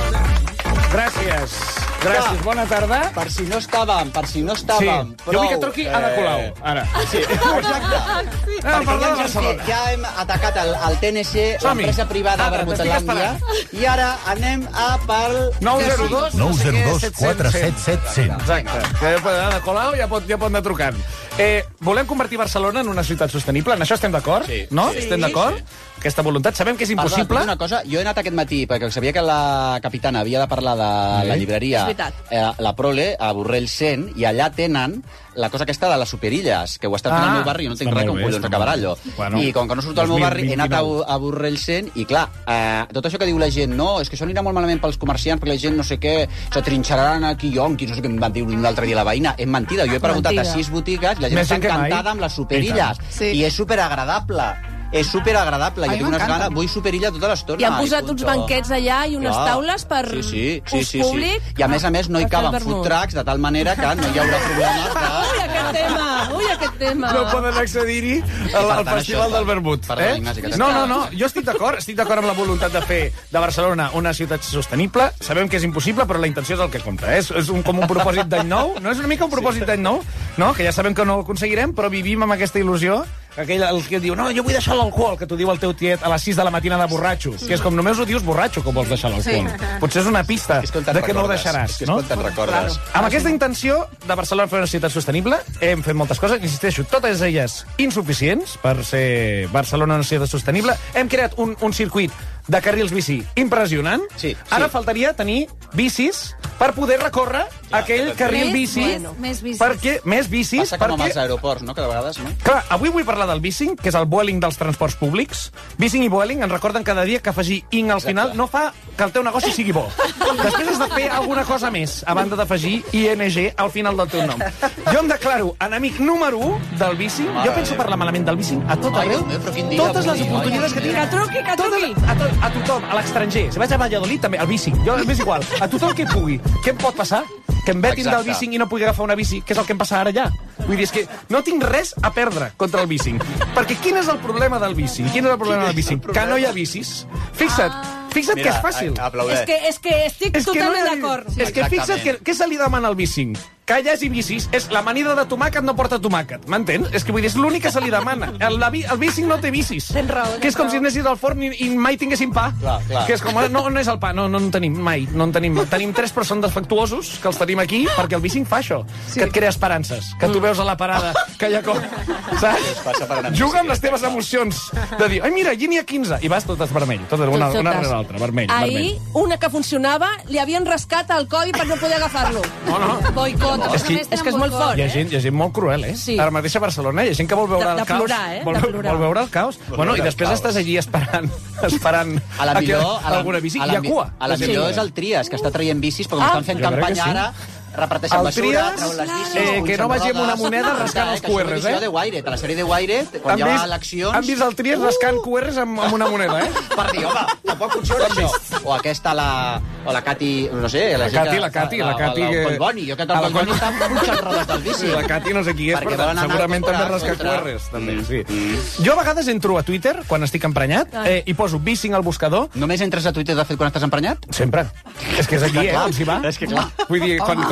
Gràcies. Gràcies, Ja. bona tarda. Per si no estàvem, per si no Sí, estàvem jo vull que truqui Ada Colau, ara. Sí, exacte. Ah, Perquè parlar de ja, ens Barcelona. hem- ja hem atacat el, el T N C, Som-hi. l'empresa privada Ada, Vermutlàndia, i ara anem a pel... nou zero dos nou zero dos quatre set set cent. Exacte. Que Ada Colau ja pot, ja pot anar trucant. Eh, volem convertir Barcelona en una ciutat sostenible. En això estem d'acord? Sí. No? Sí. Estem d'acord? Sí. Aquesta voluntat. Sabem que és Perdona, impossible. una cosa, jo he anat aquest matí, perquè sabia que la capitana havia de parlar de la llibreria, És veritat. eh, la Prole, a Borrell cent, i allà tenen la cosa aquesta de les superilles, que ho està fent Ah, al meu barri, jo no entenc està res, molt com bé, collons està acabarà molt allò. bé. Bueno, I com que no surto al meu dos mil barri, he anat a, vint-i-nou. a Borrell cent, i clar, eh, tot això que diu la gent, no, és que això anirà molt malament pels comerciants, perquè la gent no sé què, se trinxaran aquí yonquis, no sé què em van dir un altre dia la veïna. És mentida, jo he preguntat Mentida. a sis botigues, i la gent Més està gent que mai. encantada amb les superilles, I tant. Sí. i és superagradable. És superagradable, A jo mi tinc unes m'encanta. ganes, vull superilla tota l'estona. I han posat punto. uns banquets allà i unes Clar. taules per sí, sí, sí, ús sí, públic. Sí. I a més a més no hi Per fer caben el vermut. food trucks de tal manera que no hi haurà problemes Ui, de... aquest tema! Ui, aquest tema! No poden accedir-hi al, al tant, Festival això, del Vermut. perdona, Eh? Ignasi, que t'he No, no, estat. no, jo estic d'acord, estic d'acord amb la voluntat de fer de Barcelona una ciutat sostenible. Sabem que és impossible, però la intenció és el que compta. És, és un, com un propòsit d'any nou, no és una mica un propòsit d'any nou, no? Que ja sabem que no ho aconseguirem, però vivim amb aquesta il·lusió. Aquell el que diu, no, jo vull deixar l'alcohol, que t'ho diu el teu tiet a les sis de la matina de borratxo, que és com només ho dius borratxo com vols deixar l'alcohol. Sí. Potser és una pista És com te'n de que no ho recordes, deixaràs, és que és no? com te'n recordes. Amb aquesta intenció de Barcelona fer una ciutat sostenible, hem fet moltes coses, insisteixo, totes elles insuficients per ser Barcelona una ciutat sostenible. Hem creat un, un circuit de carrils bici impressionant. Sí, Ara sí. faltaria tenir bicis per poder recórrer aquell ja, carril Més, bici. més, més bicis. Perquè, més bicis, Passa com amb perquè... els aeroports, no?, que de vegades, no? Clar, avui vull parlar del bicing, que és el Vueling dels transports públics. Bicing i Vueling ens recorden cada dia que afegir ing al final no fa que el teu negoci sigui bo. Després has de fer alguna cosa més, a banda d'afegir ing al final del teu nom. Jo em declaro enemic número u del bicing. Jo penso parlar malament del bicing a tot Ai, arreu. Déu meu, però quin dia Totes avui, les oportunitats oi? que tinc. Que truqui, que truqui! A, to a tothom, a l'estranger. Si vaig a Valladolid, també, al bicing. Jo, m'és igual. A tothom que pugui. Què em pot passar? Que em vetin Exacte. del bicing i no pugui agafar una bici, que és el que em passa ara ja. Vull dir, és que no tinc res a perdre contra el bicing. Perquè quin és el problema del bicing? Quin és el problema del bicing? Que no hi ha bicis. Fixa't, fixa't que és fàcil. És que, és que estic És que no totalment hi ha- d'acord. És que fixa't que, què se li demana al bicing? Que hi hagi bicis, és l'amanida de tomàquet no porta tomàquet, m'entens? És que vull dir, és l'únic que se li demana. El, la, bi- el bicing no té bicis. Tens raó, tens Que és com raó. si anessis al forn i, i mai tinguéssim pa. Clar, clar. Que és com, no, no és el pa, no, no en tenim mai, no en tenim. Tenim tres, però són defectuosos, que els tenim aquí, perquè el bicing fa això, sí. que et crea esperances, que tu veus a la parada, que hi ha com... Saps? Passa per anar amb Juga amb les teves emocions, de dir, ai, mira, allí n'hi ha quinze, i vas totes vermell, totes, una, Totes. una rere l'altra, vermell, Ahir, vermell. una que funcionava, li havien rascat el coll per no poder agafar-lo. No, no. Boicot. No, és que- és que és molt fort, Hi ha eh? gent, hi ha gent molt cruel, eh? Sí. Ara mateix a Barcelona hi ha gent que vol veure De- de el caos. plorar, eh? Vol, De plorar. vol veure el caos. Bueno, i veure el després caos. estàs allí esperant, esperant A la que millor, a la, alguna bici. a Hi la, ha cua. A la Sí. millor és el Trias, que està traient bicis, perquè com Ah, estan fent jo crec que campanya sí. ara, reparteixen El basura, Trias, treuen les bicis... eh, que punxen no vagi amb una rodes. moneda rascant Ah, els que això Q Rs, és l'edició eh? de Wired, a la sèrie de Wired, quan hi ha eleccions... han vist el Trias rascant Q Rs amb, amb una moneda, eh? Per dir, home, tampoc funciona això. O aquesta, la... O la Cati, no sé... La gent Cati, que- la Cati, la Cati... El que- Collboni, jo que Ah, la el Collboni Collboni. està punxant rodes del bici. Sí, la Cati no sé qui és, Perquè però volen anar segurament contra- també rasca contra- Q Rs. També, Mm, sí. mm. Jo a vegades entro a Twitter, quan estic emprenyat, eh, i poso bicing al buscador. Només entres a Twitter, de fet, quan estàs emprenyat? Sempre. És que és aquí, eh, Clar, on s'hi va. és que clar. Vull dir, quan, quan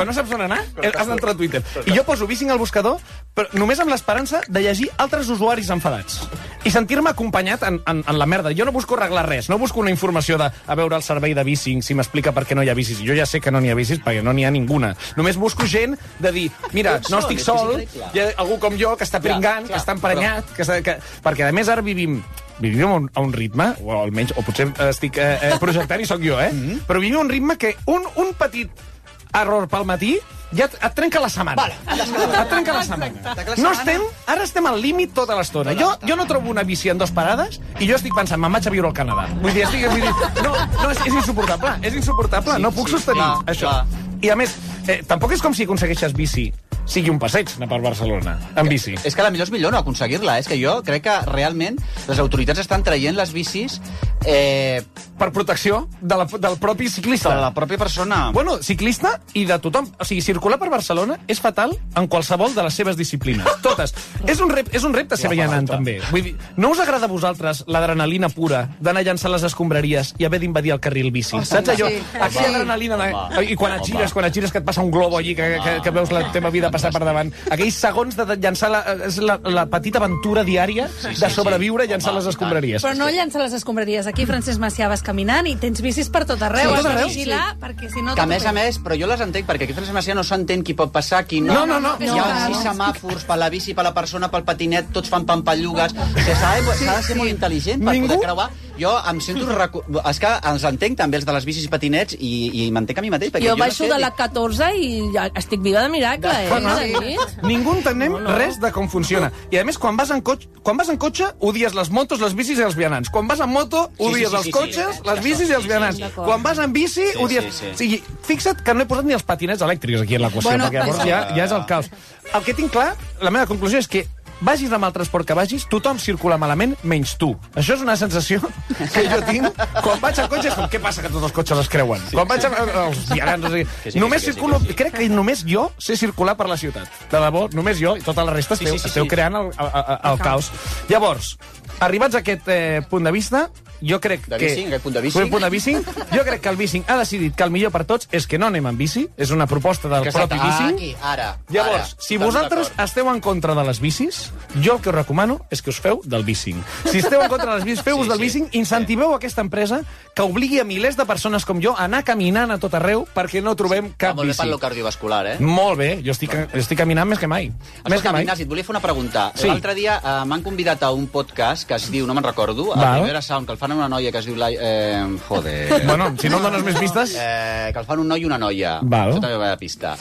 no saps on anar, has d'entrar a Twitter. I jo poso Bicing al buscador, però només amb l'esperança de llegir altres usuaris enfadats. I sentir-me acompanyat en, en, en la merda. Jo no busco arreglar res, no busco una informació de a veure el servei de Bicing, si m'explica per què no hi ha bicis. Jo ja sé que no n'hi ha bicis, perquè no n'hi ha ninguna. Només busco gent de dir, mira, no estic sol, hi ha algú com jo que està pringant, que està emprenyat, que està, que... perquè a més ara vivim vivim a un, a un ritme, o almenys, o potser estic eh, eh, projectant i sóc jo, eh? Mm-hmm. Però vivim a un ritme que un, un petit error pel matí ja et, et trenca la setmana. Vale. Et trenca la setmana. No estem, ara estem al límit tota l'estona. Jo, jo no trobo una bici en dues parades i jo estic pensant, me'n vaig a viure al Canadà. Vull dir, estic, vull dir no, no, és, és insuportable, és insuportable. Sí, no puc sí, sostenir clar, això. Clar. I a més, eh, tampoc és com si aconsegueixes bici sigui un passeig anar per Barcelona, en bici. És que la millor és millor no aconseguir-la. És que jo crec que realment les autoritats estan traient les bicis eh... per protecció de la, del propi ciclista. De la pròpia persona. Bueno, ciclista i de tothom. O sigui, circular per Barcelona és fatal en qualsevol de les seves disciplines. Totes. és, un rep, és un repte ser vianant, també. Vull dir, no us agrada a vosaltres l'adrenalina pura d'anar a llançar les escombraries i haver d'invadir el carril bici? Oh, saps allò? Sí. Aquí adrenalina... No? I quan et gires, quan et gires que et passa un globo allí, que, que, que veus la teva vida passar per davant. Aquells segons de llançar la, és la, la petita aventura diària sí, sí, de sobreviure sí. llançant les escombraries. Però no llançar les escombraries. Aquí Francesc Macià vas caminant i tens bicis per tot arreu. Sí, tot arreu. Sí. Perquè, si no, que a més a més, però jo les entenc, perquè aquí Francesc Macià no s'entén qui pot passar, qui no. No, no, no. Hi ha sis semàfors per la bici, per la persona, pel patinet, tots fan pampallugues. S'ha de, sí, de ser sí. molt intel·ligent per Ningú? poder creuar. Jo em sento... Recu... És que els entenc també, els de les bicis i patinets, i, i m'entenc a mi mateix. Jo, jo baixo no sé, de la catorze i ja estic viva de miracle, eh? No, sí. Ningú entenem no, no. res de com funciona. I a més, quan vas en cotxe, quan vas en cotxe, odies les motos, les bicis i els vianants. Quan vas en moto, odies sí, sí, sí, els cotxes, sí, sí. les bicis i els vianants. Sí, quan vas en bici, sí, odies... Sí, sí. O sigui, fixa't que no he posat ni els patinets elèctrics aquí en l'equació, bueno, perquè llavors ja, ja és el caos. El que tinc clar, la meva conclusió és que vagis amb el transport que vagis, tothom circula malament, menys tu. Això és una sensació que jo tinc quan vaig al cotxe. És com, què passa que tots els cotxes es creuen? Sí. Quan vaig als vianants... Sí, sí, només sí, circulo... Sí, sí. Crec que només jo sé circular per la ciutat. De debò, només jo, i tota la resta esteu, sí, sí, sí, esteu sí. creant el, el, el, el caos. Llavors, arribats a aquest eh, punt de vista, jo crec de que... Bicing, aquest punt de Bicing. Punt de Bicing. Jo crec que el Bicing ha decidit que el millor per tots és que no anem en bici. És una proposta del que propi Bicing. Aquí, ara. Llavors, ara, si vosaltres esteu en contra de les bicis, jo el que us recomano és que us feu del Bicing. Si esteu en contra de les bicis, feu-vos sí, del Bicing, sí. incentiveu sí. aquesta empresa que obligui a milers de persones com jo a anar caminant a tot arreu perquè no trobem cap molt bici. Molt bé per lo cardiovascular, eh? Molt bé, jo estic, estic caminant més que mai. Escolta, més que mai. Ignasi, et volia fer una pregunta. Sí. L'altre dia eh, m'han convidat a un podcast que es diu, no me'n recordo, a Primera Sound, que el fan una noia que es diu la... Eh, joder... Bueno, si no em dones més pistes... Eh, que el fan un noi i una noia. Val. Això també va de pista.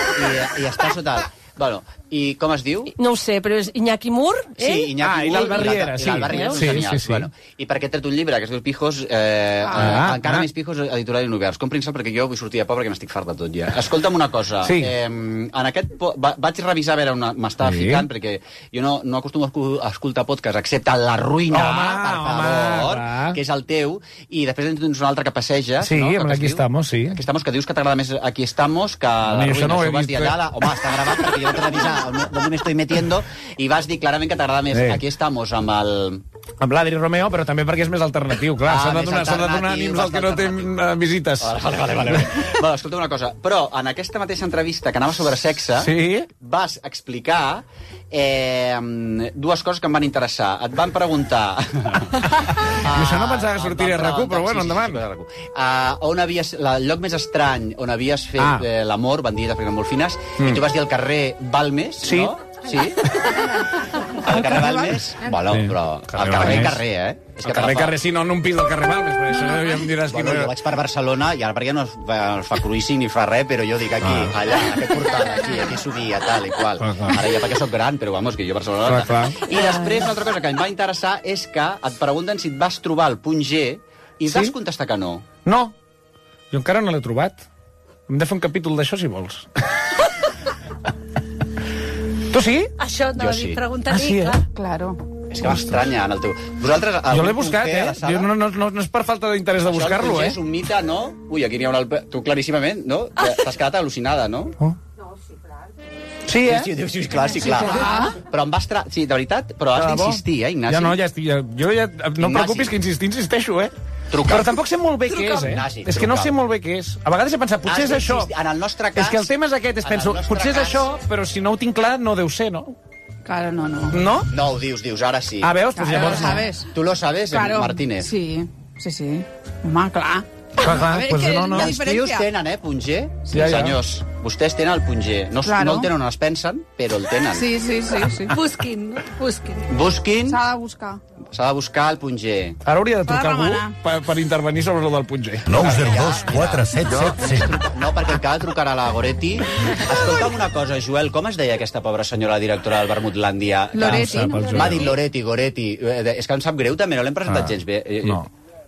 I, i està sota... Bueno, i com es diu? No ho sé, però és Iñaki Mur, eh? Sí, Iñaki ah, Mur. I l'Albert Riera, sí. L'Albert Riera sí, sí, sí, sí. Bueno, i perquè he tret un llibre que es diu Pijos, eh, ah, eh, encara ah. més Pijos, editorial Univers. Compri'nsel perquè jo vull sortir de pobre que m'estic fart de tot ja. Escolta'm una cosa. Sí. Eh, en aquest po va, vaig revisar a veure on m'estava sí. ficant, perquè jo no, no acostumo a escoltar podcast, excepte La Ruïna, home, per favor, home, que és el teu, i després en tens un altre que passeja. Sí, no? amb Aquí Estamos, sí. Aquí Estamos, que dius que t'agrada més Aquí Estamos que La Ruïna. No ho vas dir allà, home, està gravat perquè jo vaig revisar on me estoy metiendo, i vas dir clarament que t'agrada més sí. Aquí Estamos amb el... Amb l'Adri Romeo, però també perquè és més alternatiu, clar. Ah, s'ha de donar, donar ànims als que no tenen uh, visites. Vale, vale, vale. vale. Bueno, escolta una cosa, però en aquesta mateixa entrevista que anava sobre sexe, sí? vas explicar eh, dues coses que em van interessar. Et van preguntar... ah, això no pensava que sortiria a RAC u, però bueno, endavant. Sí, sí, sí, uh, on havies, el lloc més estrany on havies fet ah. eh, l'amor, bandides perquè molt fines, mm. i tu vas dir al carrer Balmes, sí. no? Sí? Al carrer Balmes? Bueno, sí. però al carrer Carrer, eh? És que el carrer Carrer, sí, no en un pis del carrer Balmes, però això ja em diràs... Bueno, que... jo vaig per Barcelona, i ara perquè no es fa, es fa cruising ni fa res, però jo dic aquí, ah. allà, aquest portal, aquí, aquí subia, tal i qual. Ah, ah. Ara ja perquè sóc gran, però vamos, que jo a Barcelona... Ah, clar. I després, una altra cosa que em va interessar és que et pregunten si et vas trobar el punt G i sí? vas contestar que no. No, jo encara no l'he trobat. Hem de fer un capítol d'això, si vols. Tu sí? Això no, sí. pregunta-li, ah, sí, eh? clar. Claro. És que m'estranya en el teu... Vosaltres... Jo l'he buscat, eh? Jo no, no, no, no és per falta d'interès de buscar-lo, eh? Això és un mite, no? Ui, aquí n'hi ha un... Tu claríssimament, no? T'has quedat al·lucinada, no? Oh. Sí, eh? Sí, sí, sí, clar, sí, clar. Sí, clar. Però em vas... Tra... Sí, de veritat, però has d'insistir, eh, Ignasi? Ja no, ja estic... Ja... Jo ja... No em preocupis que insistir, insisteixo, eh? Truca. Però tampoc sé molt bé què és, eh? Nasi, és que no truca. sé molt bé què és. A vegades he pensat, potser és Nasi, això. En el nostre cas... És que el tema és aquest, és en penso, el nostre potser és cas- això, però si no ho tinc clar, no deu ser, no? Claro, no, no. No? No, ho dius, dius, ara sí. Ah, veus? Pues Claro, llavors lo no. sabes. Tu lo sabes, Claro. Martínez? Sí, sí, sí. Home, clar. Clar, clar, A veure, pues que no, no. la Els tios diferència. tenen, eh, Punt G? Sí, ja, ja. Senyors, vostès tenen el Punt G. No, Claro. no el tenen on es pensen, però el tenen. Sí, sí, sí. sí. Busquin, busquin. Busquin, S'ha de buscar. s'ha de buscar el Punt G. Ara hauria de trucar S'ha de algú remenar. per, per intervenir sobre el del punt G. nou zero dos quatre set set set. No, perquè encara trucarà a la Goretti. Escolta'm una cosa, Joel, com es deia aquesta pobra senyora directora del Vermutlàndia? Que- Loretti, no? M'ha dit Loretti, Goretti. Eh, És que em sap greu, també, no l'hem presentat Ah, gens bé. Eh, no.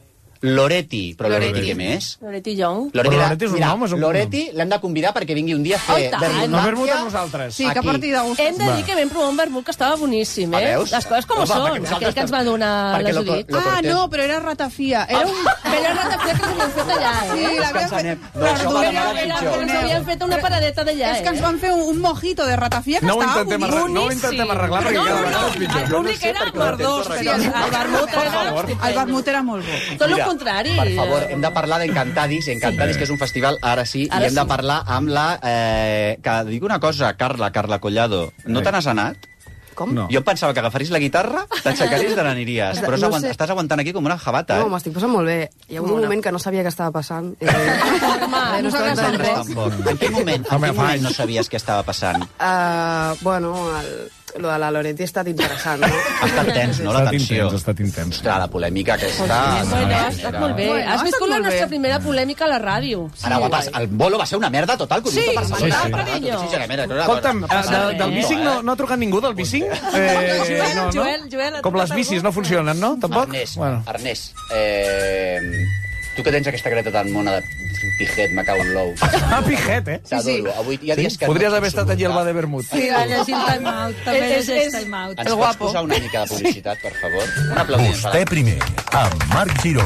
Loretti, però Loretti, Loretti. què més? Loretti Young. Però Loretti és un mira, nom, és un Loretti l'hem de convidar perquè vingui un dia a fer Oh, i tant. Vermutlàndia. No vermut amb nosaltres. Sí, que Aquí. porti de gust. Hem de dir que vam provar un vermut que estava boníssim, Ah, eh? veus? Les coses com Home, són, perquè nosaltres aquell que ens va tam- donar perquè la lo- Judit. lo- Ah, Cortés. no, però era ratafia. Era un... Aquella ratafia que ens havien fet allà, eh? Sí, que l'havien ens fet... anem- no, això va de Era, mal a era, pitjor. que ens havien fet una paradeta d'allà, És que ens eh? van fer un, un mojito de ratafia que No ho estava intentem boníssim. arreglar, no ho intentem arreglar perquè No, cada no, vegada és no, pitjor. l'únic era merdós. Sí, El el vermut era... El vermut era molt bo. Tot el Mira, contrari. Per favor, hem de parlar d'Encantadis, Encantadis, que és un festival, ara sí, Ara i hem de sí. parlar amb la... Eh, que dic una cosa, Carla, Carla Collado, no te n'has anat? Com? No. Jo em pensava que agafaries la guitarra, t'aixecaries i te n'aniries, però has No aguant... sé. estàs aguantant aquí com una jabata, No, eh? m'estic passant molt bé. Hi ha hagut un moment que no sabia què estava passant. Eh, Home, no estava entenent Nosaltres res. tampoc. En quin moment, en Home, quin fa moment anys. no sabies què estava passant? Uh, bueno, el, lo de la Loretti ha estat interessant, no? Ha estat tens, no, Ha la estat tensió? intens, ha estat intens. Ostres, la polèmica aquesta... Bueno, ha estat molt bé. Bueno, ha Has estat viscut la molt bé. nostra primera polèmica a la ràdio. Ara, guapes, el bolo va ser una merda total, conjunto Sí, Barcelona. sí, sí. Sí, Carinyo. sí, sí, mira, no era Escolta'm, cosa, no eh, passa de, res, del bicing no, eh? no ha trucat ningú, del bicing? Eh, Joel, no, no? Joel, Joel, ha Com les trucat bicis algú? no funcionen, no? Tampoc? Ernest, Bueno. Ernest, eh, tu que tens aquesta creta tan mona de pijet, me cau en l'ou. Ah, pijet, eh? T'adoro. Avui hi ha dies que... Podries no haver puc estat allí al suportar. bar de Vermut. Sí, va llegir el time out. També És- llegeix és- time out. Ens pots posar una mica de publicitat, per favor? Un aplaudiment. Vostè primer, amb Marc Giró.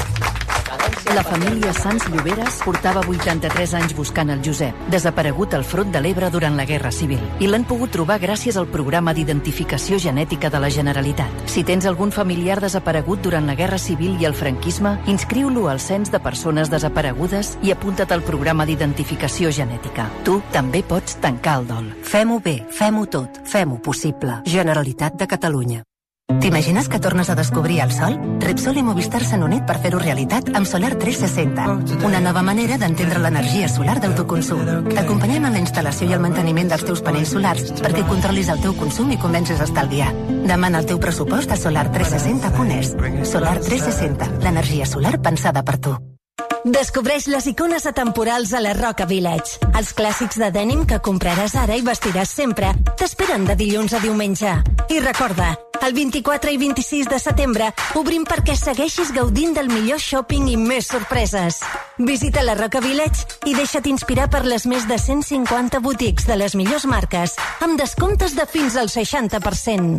La família Sans Lloberes portava vuitanta-tres anys buscant el Josep, desaparegut al front de l'Ebre durant la Guerra Civil, i l'han pogut trobar gràcies al programa d'identificació genètica de la Generalitat. Si tens algun familiar desaparegut durant la Guerra Civil i el franquisme, inscriu-lo al Cens de Persones Desaparegudes i apunta't al programa d'identificació genètica. Tu també pots tancar el dol. Fem-ho bé, fem-ho tot, fem-ho possible. Generalitat de Catalunya. T'imagines que tornes a descobrir el sol? Repsol i Movistar s'han unit per fer-ho realitat amb Solar tres seixanta, una nova manera d'entendre l'energia solar d'autoconsum. T'acompanyem en la instal·lació i el manteniment dels teus panells solars perquè controlis el teu consum i comencis a estalviar. Demana el teu pressupost a solar tres seixanta punt es. Solar tres seixanta, l'energia solar pensada per tu. Descobreix les icones atemporals a la Roca Village. Els clàssics de denim que compraràs ara i vestiràs sempre t'esperen de dilluns a diumenge. I recorda, el vint-i-quatre i vint-i-sis de setembre obrim perquè segueixis gaudint del millor shopping i més sorpreses. Visita la Roca Village i deixa't inspirar per les més de cent cinquanta boutiques de les millors marques amb descomptes de fins al seixanta per cent.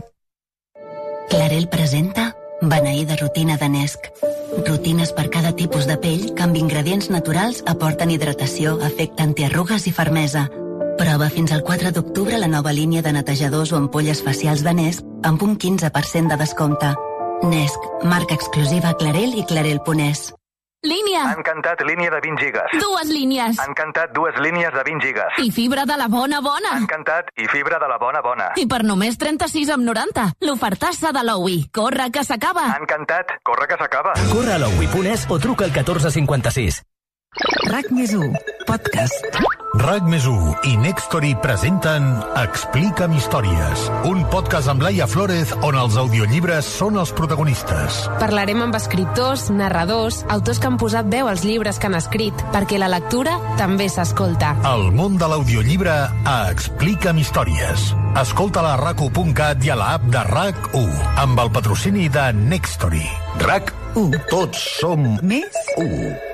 Clarel presenta beneïda rutina de Nesc. Rutines per cada tipus de pell que amb ingredients naturals aporten hidratació, efecte antiarrugues i fermesa. Prova fins al quatre d'octubre la nova línia de netejadors o ampolles facials de Nesc amb un quinze per cent de descompte. Nesc, marca exclusiva Clarel i Clarel punt es. Línia. Han cantat línia de vint gigas. Dues línies. Han cantat dues línies de vint gigas. I fibra de la bona bona. Han cantat i fibra de la bona bona. I per només trenta-sis amb noranta. L'ofertassa de l'Oui. Corre, que s'acaba. Han cantat corre que s'acaba. Corre a l'Oui punt es o truca al catorze cinquanta-sis. RAC més u, podcast. RAC més u i Nextory presenten Explica'm històries, un podcast amb Laia Flórez on els audiollibres són els protagonistes. Parlarem amb escriptors, narradors, autors que han posat veu als llibres que han escrit, perquè la lectura també s'escolta. El món de l'audiollibre a Explica'm històries. Escolta-la a rac u punt cat i a l'app de RAC u, amb el patrocini de Nextory. RAC u. Tots som més u.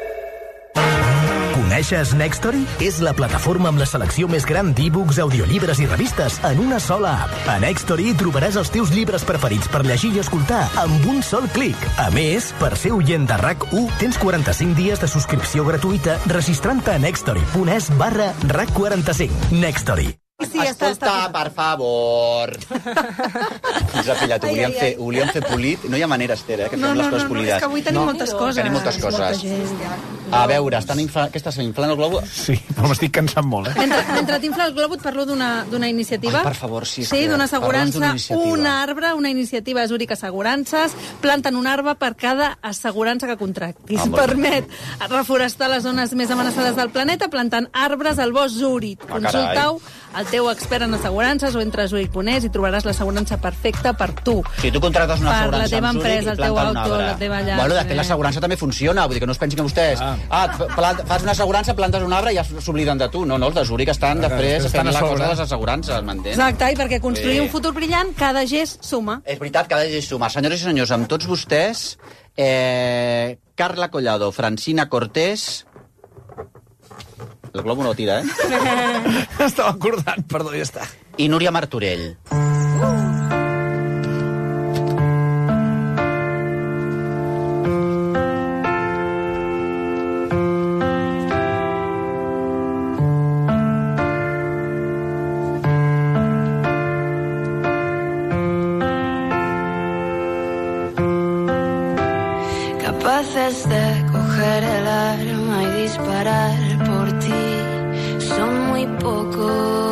Coneixes Nextory? És la plataforma amb la selecció més gran d'e-books, audiollibres i revistes en una sola app. A Nextory trobaràs els teus llibres preferits per llegir i escoltar amb un sol clic. A més, per ser oient de RAC u, tens quaranta-cinc dies de subscripció gratuïta registrant-te a nextory punt es barra RAC quaranta-cinc. Nextory. Sí, Escolta, està, està per favor. Ens ha pillat, ho volíem, fer, ho volíem fer polit. No hi ha manera, Esther, eh, que No, fem no, les no, coses no, polides. és que avui tenim no. moltes coses. Tenim moltes coses. Molta A veure, estan infla... què estàs fent? Inflant el globo? Sí, però m'estic cansant molt, eh? Mentre, mentre t'infla el globo et parlo d'una d'una iniciativa. Ai, per favor, sí. és Sí, que d'una parla'ns assegurança, d'una iniciativa. un arbre, una iniciativa de Zurich Assegurances, planten un arbre per cada assegurança que contractis. Ah, molt bé. Permet reforestar les zones més amenaçades del planeta plantant arbres al bosc Zurich. Ah, Consultau el teu expert en assegurances o entra a zurich punt es i trobaràs l'assegurança perfecta per tu. Si tu contractes una Per assegurança la teva amb Zurich empresa, i el teu planta un auto, arbre. la teva llar. Bueno, després l'assegurança també funciona, vull dir que no es pensin que vostès... Ah, ah pla- fas una assegurança, plantes un arbre i ja s'obliden de tu. No, no, els de Zurich estan després estan fent a la cosa sobre. de les assegurances, m'entens? Exacte, i perquè construir Sí. un futur brillant, cada gest suma. És veritat, cada dia suma. Senyores i senyors, amb tots vostès, eh, Carla Collado, Francina Cortés... El globo no tira, eh? Estava acordant, perdó, ja està. I Núria Martorell. Capaces de coger el arma y disparar por ti son muy pocos.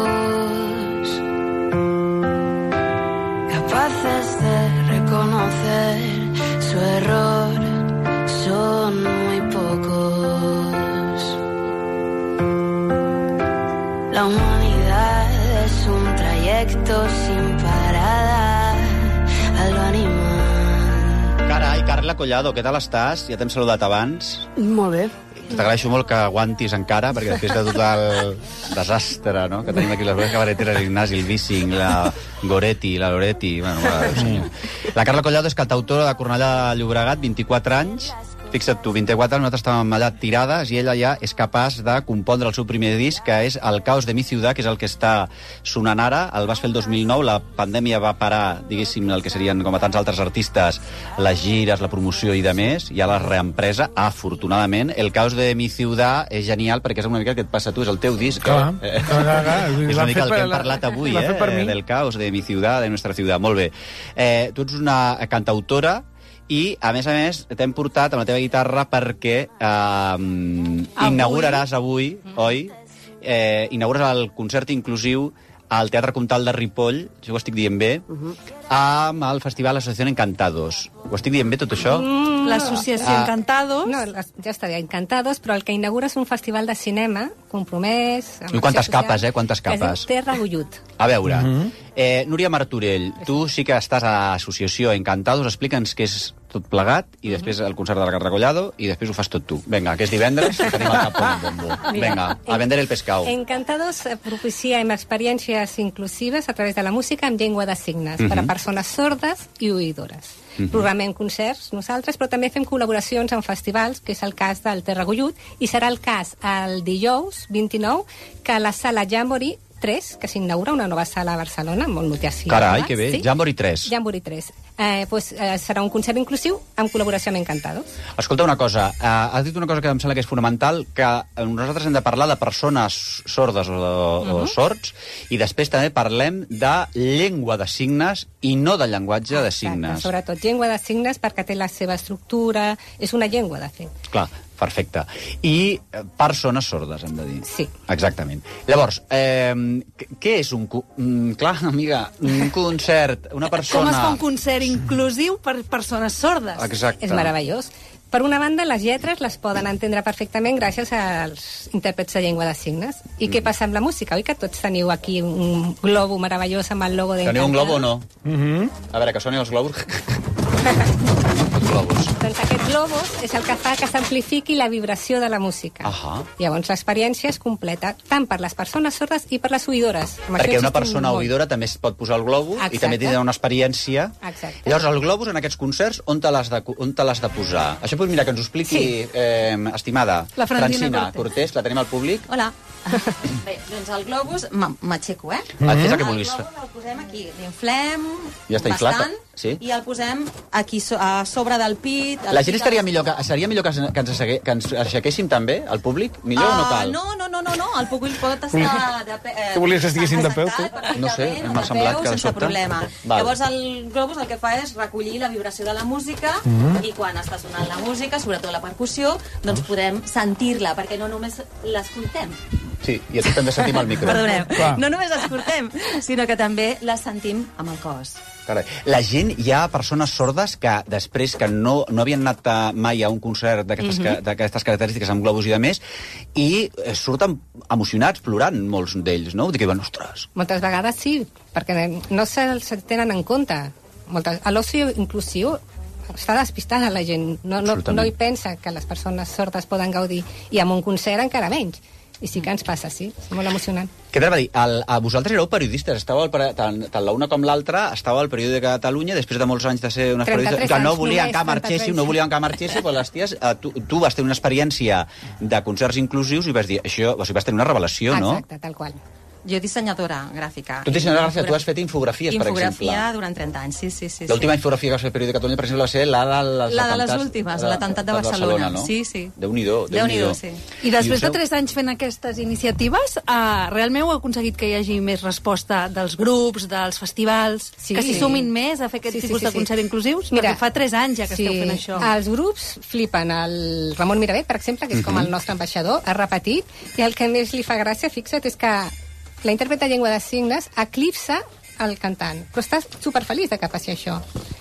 Capaces de reconocer su error son muy pocos. La humanidad es un trayecto sin parada a lo animal. Carai, Carla Collado, què tal estàs? Ja t'hem saludat abans. Molt bé. T'agraeixo molt que aguantis encara, perquè després de tot el desastre, no?, que tenim aquí les bones cabareteres, l'Ignasi, el Bissing, la Goretti, la Loretti... Bueno, va, senyor. La Carla Collado és cantautora de Cornellà de Llobregat, vint-i-quatre anys. Fixa't tu, vint-i-quatre anys, nosaltres estàvem allà tirades i ella ja és capaç de compondre el seu primer disc, que és El caos de mi ciutat, que és el que està sonant ara. El vas fer el dos mil nou, la pandèmia va parar, diguéssim, el que serien, com a tants altres artistes, les gires, la promoció i de més, i a la reempresa, afortunadament. El caos de mi ciutat és genial, perquè és una mica el que et passa a tu, és el teu disc. Clar, eh? clar, clar, clar. És una mica el que hem per- parlat avui, l'ha eh? fet per mi. Del caos de mi ciutat, de nuestra ciutat. Molt bé. Eh, tu ets una cantautora i, a més a més, t'hem portat amb la teva guitarra perquè eh, inauguraràs avui, oi? Eh, inaugures el concert inclusiu al Teatre Comtal de Ripoll, si ho estic dient bé, amb el Festival Asociación Encantados. Ho estic dient bé, tot això? Mm, L'Associació Ah. Encantados. No, la- ja està bé, Encantados, però el que inaugura és un festival de cinema compromès... amb I quantes acció social, capes, eh? Quantes que es capes? diu Terra Gullut. A veure, Mhm. eh, Núria Martorell, tu sí que estàs a l'Associació Encantados, explica'ns què és tot plegat, i després el concert de la Carla Collado, i després ho fas tot tu. Vinga, que és divendres, i tenim el cap on bombo. Mira, Vinga, a vender el pescado. Encantados eh, propiciem experiències inclusives a través de la música amb llengua de signes Mhm. per a persones sordes i oïdores. Mhm. Programem concerts nosaltres, però també fem col·laboracions en festivals, que és el cas del Terra Gullut, i serà el cas el dijous vint-i-nou, que la sala Jamboree tres, que s'inaugura una nova sala a Barcelona, molt notícia. Carai, que bé. Jamboree tres. Jamboree tres. Eh, pues, eh, serà un concert inclusiu amb col·laboració amb Encantados. Escolta una cosa, eh, has dit una cosa que em sembla que és fonamental, que nosaltres hem de parlar de persones sordes o, o Mhm. sords, i després també parlem de llengua de signes i no de llenguatge de signes. Sobretot llengua de signes perquè té la seva estructura, és una llengua, de fet. Clar, perfecte. I eh, persones sordes, hem de dir. Sí. Exactament. Llavors, eh, què- què és un... co- Mm, clar, amiga, un concert, una persona... Com es fa un concert inclusiu per persones sordes? Exacte. És meravellós. Per una banda, les lletres les poden entendre perfectament gràcies als intèrprets de llengua de signes. I Mm. què passa amb la música? Oi que tots teniu aquí un globo meravellós amb el logo d'Encantados? Teniu un globo o no? Mhm. A veure, que soni els globus. Els globus. Doncs aquest globus és el que fa que s'amplifiqui la vibració de la música. Ahà. Llavors l'experiència és completa tant per les persones sordes i per les oïdores. Amb Perquè això una insistim persona molt. oïdora també es pot posar el globus i Exacte. també tindrà una experiència. Exacte. I llavors, el globus en aquests concerts, on te l'has de, on te l'has de posar? Això, pues, mira, que ens ho expliqui, Sí. eh, estimada La Francina Francina Cortés. Cortés, la tenim al públic. Hola. Bé, doncs el globus, m- m'aixeco, eh? Mm -hmm. Fes el que vulguis. El globus el posem aquí, l'inflem Ja està inflat, bastant, sí. i el posem aquí so a sobre del pit. al La pit gent de estaria les- millor que, seria millor que, ens- que, ens, assegue- que ens aixequéssim també, al públic? Millor o no Ah, cal? no, no, no, no, no, no, el públic pot estar... De, eh, Tu volies que estiguessin de peu, tu? No sé, m'ha semblat que de sense sobte... problema. Val. Llavors el globus el que fa és recollir la vibració de la música Mhm. i quan està sonant la música, sobretot la percussió, doncs podem sentir-la, perquè no només l'escoltem. Sí, i a tu també sentim el micro. Perdoneu, Clar. no només l'escoltem, sinó que també la sentim amb el cos. Carai. La gent, hi ha persones sordes que després que no, no havien anat a, mai a un concert d'aquestes Mhm. ca- d'aquestes característiques amb globus i de més, i eh, surten emocionats, plorant, molts d'ells, no? Dic que diuen, ostres... Moltes vegades sí, perquè no se'ls tenen en compte. Moltes... A l'oci inclusiu està despistada la gent. No, no, Absolutament. no hi pensa que les persones sordes poden gaudir. I amb un concert encara menys. I sí que ens passa, sí. És molt emocionant. Què t'anava a dir? El, a vosaltres éreu periodistes, estàveu al, peri- tant, tant l'una com l'altra, estàveu al periòdic de Catalunya, després de molts anys de ser unes trenta-tres periodistes, que no anys volien només, que marxéssiu, trenta-tres. no volien que marxéssiu, però les ties, eh, tu, tu vas tenir una experiència de concerts inclusius i vas dir, això, o sigui, vas tenir una revelació, no? Exacte, tal qual. Jo dissenyadora gràfica. Tu dissenyadora gràfica, tu has fet infografies, per exemple. Infografia durant trenta anys, sí, sí, sí. L'última sí. infografia que vas fer al periòdic de Catalunya, per exemple, va ser la de les La de les atemptats- últimes, de l'atemptat de Barcelona. no? Sí, sí. Déu-n'hi-do, Déu-n'hi-do, Déu-n'hi-do. sí. I després de us heu- tres anys fent aquestes iniciatives, uh, realment heu aconseguit que hi hagi més resposta dels grups, dels festivals, Sí. que s'hi sumin més a fer aquest Sí, sí, tipus sí, de sí. concerts inclusius? Mira, Perquè fa tres anys ja que sí, esteu fent això. Els grups flipen. El Ramon Miravet, per exemple, que és com Mhm. el nostre ambaixador, ha repetit, i el que més li fa gràcia, fixa't, és que la intèrpret de llengua de signes eclipsa el cantant. Però està superfeliç de que passi això.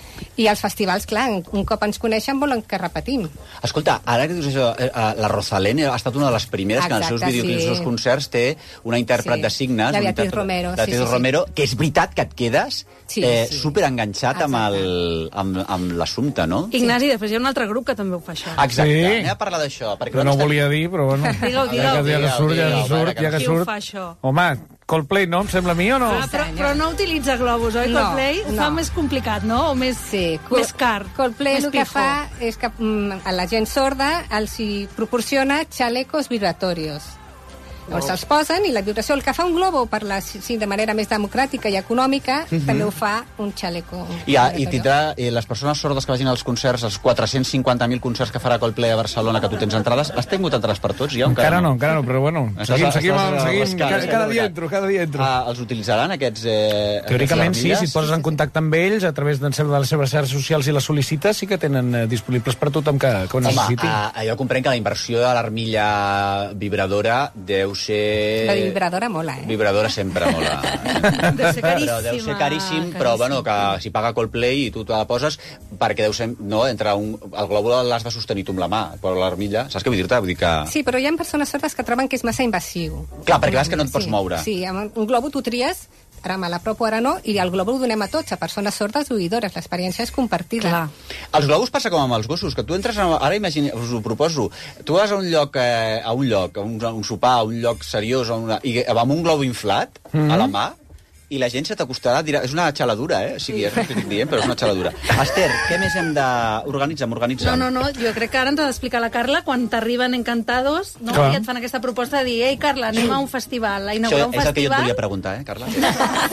I els festivals, clar, un cop ens coneixen volen que repetim. Escolta, ara que dius això, eh, eh, la Rosalén ha estat una de les primeres que en els seus Exacte, videoclips, sí. els seus concerts, té una intèrpret Sí. de signes. La una Beatriz intèrpret- Romero, La sí, Beatriz sí, sí. Romero, que és veritat que et quedes Sí, eh, sí. superenganxat amb el- amb, amb l'assumpte, no? Ignasi, després hi ha un altre grup que també ho fa això. Exacte, Sí. anem a parlar d'això. Perquè Que no volia dir, però bueno. Digue'l, digue'l. Ja que, ja que surt, ja que surt, ja que Qui ho surt. fa, això? Home, Coldplay, no? Em sembla a mi o no? Ah, però, però no utilitza globus, oi? No, Coldplay ho no. fa més complicat, no? O més, sí, més car. Coldplay més el que pijo. fa és que mm, a la gent sorda els hi proporciona chalecos vibratorios. Llavors els posen i la vibració, el que fa un globo per la, sí, de manera més democràtica i econòmica, Mhm. també ho fa un xaleco. I, ah, i tindrà eh, les persones sordes que vagin als concerts, els quatre-cents cinquanta mil concerts que farà Coldplay a Barcelona, que tu tens entrades, has tingut entrades per tots ja? o Encara no, encara no, però bueno, Estàs- seguim, seguim, estàs seguim, rascant, cada, eh, cada de dia veritat. entro, cada dia entro. Ah, els utilitzaran, aquests... Eh, Teòricament aquestes sí, si armilles? et poses en contacte amb ells a través de les seves xarxes socials i les sol·licites, sí que tenen eh, disponibles per tothom que, que ho necessiti. Home, ah, jo comprenc que la inversió de l'armilla vibradora deu ser... La vibradora mola, eh? Vibradora sempre mola. Deu ser Però deu ser caríssim, però bueno, que si paga Coldplay i tu te la poses, perquè deu ser, no, entre un, el globus l'has de sostenir tu amb la mà, però l'armilla, saps què vull dir-te? Vull dir que... Sí, però hi ha persones sordes que troben que és massa invasiu. Clar, perquè clar, és que no et pots sí, moure. Sí, amb un globo tu tries, ara me l'apropo, ara no, i el globo ho donem a tots, a persones sordes o oïdores. L'experiència és compartir-la. Els globus passa com amb els gossos, que tu entres... A, ara imagina, us ho proposo, tu vas a un lloc, eh, a un lloc, a un, a un sopar, a un lloc seriós, a una, i amb un globo inflat, mm -hmm. a la mà, i la gent se t'acostarà, dirà, és una xaladura, eh? O sigui, és el que estic dient, però és una xaladura. Esther, què més hem d'organitzar? Organitzar. No, no, no, jo crec que ara ens ha d'explicar la Carla quan t'arriben Encantados, no? Clar. I et fan aquesta proposta de dir, ei, Carla, anem a un festival, a Això inaugurar un és el que jo et festival, volia preguntar, eh, Carla? És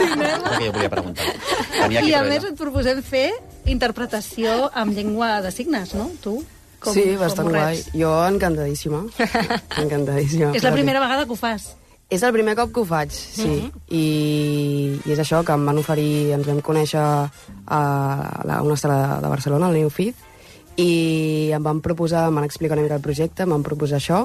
el que jo volia preguntar. Venia aquí i a per més allà. et proposem fer interpretació amb llengua de signes, no? Tu? Com, Sí, bastant com ho guai. reps? Jo encantadíssima. encantadíssima. És la primera vegada que ho fas. És el primer cop que ho faig, sí. Mhm. I, I és això, que em van oferir... Ens vam conèixer a la, una sala de Barcelona, al New Fit, i em van proposar, em van explicar una mica el projecte, em van proposar això,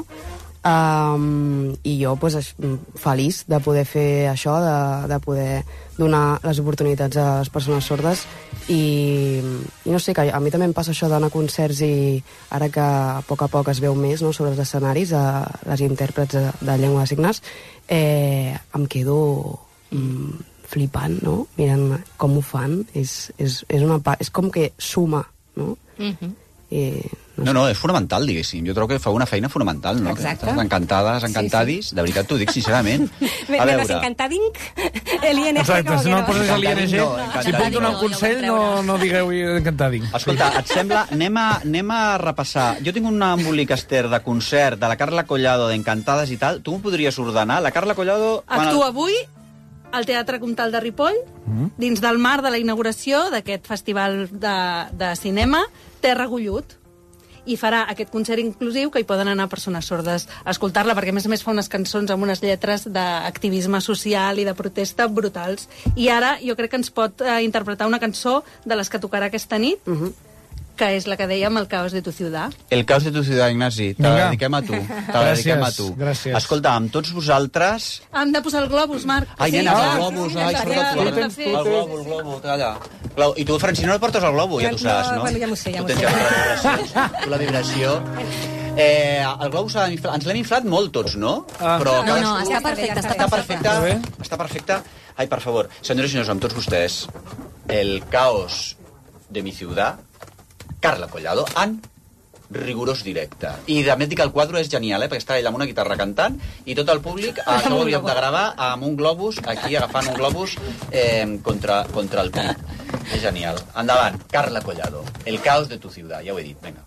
um, i jo, pues, es- feliç de poder fer això, de, de poder donar les oportunitats a les persones sordes, i, i no sé, que a mi també em passa això d'anar a concerts i ara que a poc a poc es veu més, no?, sobre els escenaris, a les intèrprets de, de llengua de signes, eh, em quedo mm, flipant, no?, mirant com ho fan, és, és, és, una, pa- és com que suma, no? Mhm. I, No, no, és fonamental, diguéssim. Jo trobo que fa una feina fonamental, no? Exacte. Que encantades, encantadis, de veritat t'ho dic sincerament. A Menos veure... encantadinc, el I N G Exacte, como si que no no. poses l'I N G, No, si encantadinc puc donar un no, consell, no, no digueu encantadinc. Escolta, et sembla... Anem a, anem a repassar. Jo tinc un embolic, Esther, de concert de la Carla Collado d'Encantades i tal. Tu m'ho podries ordenar? La Carla Collado... quan el- Actua avui al Teatre Comtal de Ripoll, Mm. dins del marc de la inauguració d'aquest festival de, de cinema Terra Gullut. i farà aquest concert inclusiu que hi poden anar persones sordes a escoltar-la, perquè a més a més fa unes cançons amb unes lletres d'activisme social i de protesta brutals. I ara jo crec que ens pot eh, interpretar una cançó de les que tocarà aquesta nit, uh-huh. que és la que dèiem, El caos de tu ciutat. El caos de tu ciutat, Ignasi. Te la dediquem a tu. Te la dediquem a tu. Gràcies. Escolta, amb tots vosaltres... Hem de posar el globus, Marc. Ai, nena, sí, el globus. Sí, ai, sí, surt sí, el sí, el globo, el globo, calla. I tu, Francina, no el portes al globo, ja t'ho saps, no? Bueno, ja m'ho sé, ja Tu m'ho tens sé. Tu la vibració... Eh, el globus ens l'hem inflat molt tots, no? Ah. Però No, no, cadascú- està perfecte, està Està perfecte. Està perfecte. Ai, per favor, senyores i senyors, amb tots vostès, el caos de mi ciutat, Carla Collado, en rigorós directe. I també et dic que el quadre és genial, eh? Perquè està ell amb una guitarra cantant i tot el públic, això ho havíem de gravar amb un globus, aquí agafant un globus eh, contra, contra el crit. És genial. Endavant, Carla Collado, el caos de tu ciutat. Ja ho he dit, vinga.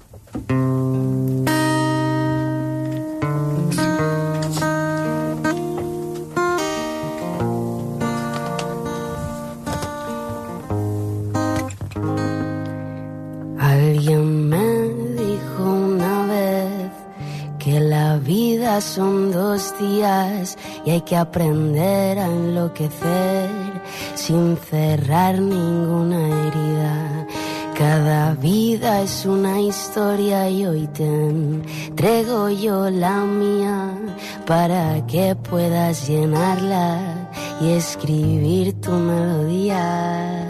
Alguien me dijo una vez que la vida son dos días y hay que aprender a enloquecer sin cerrar ninguna herida. Cada vida es una historia y hoy te entrego yo la mía para que puedas llenarla y escribir tu melodía.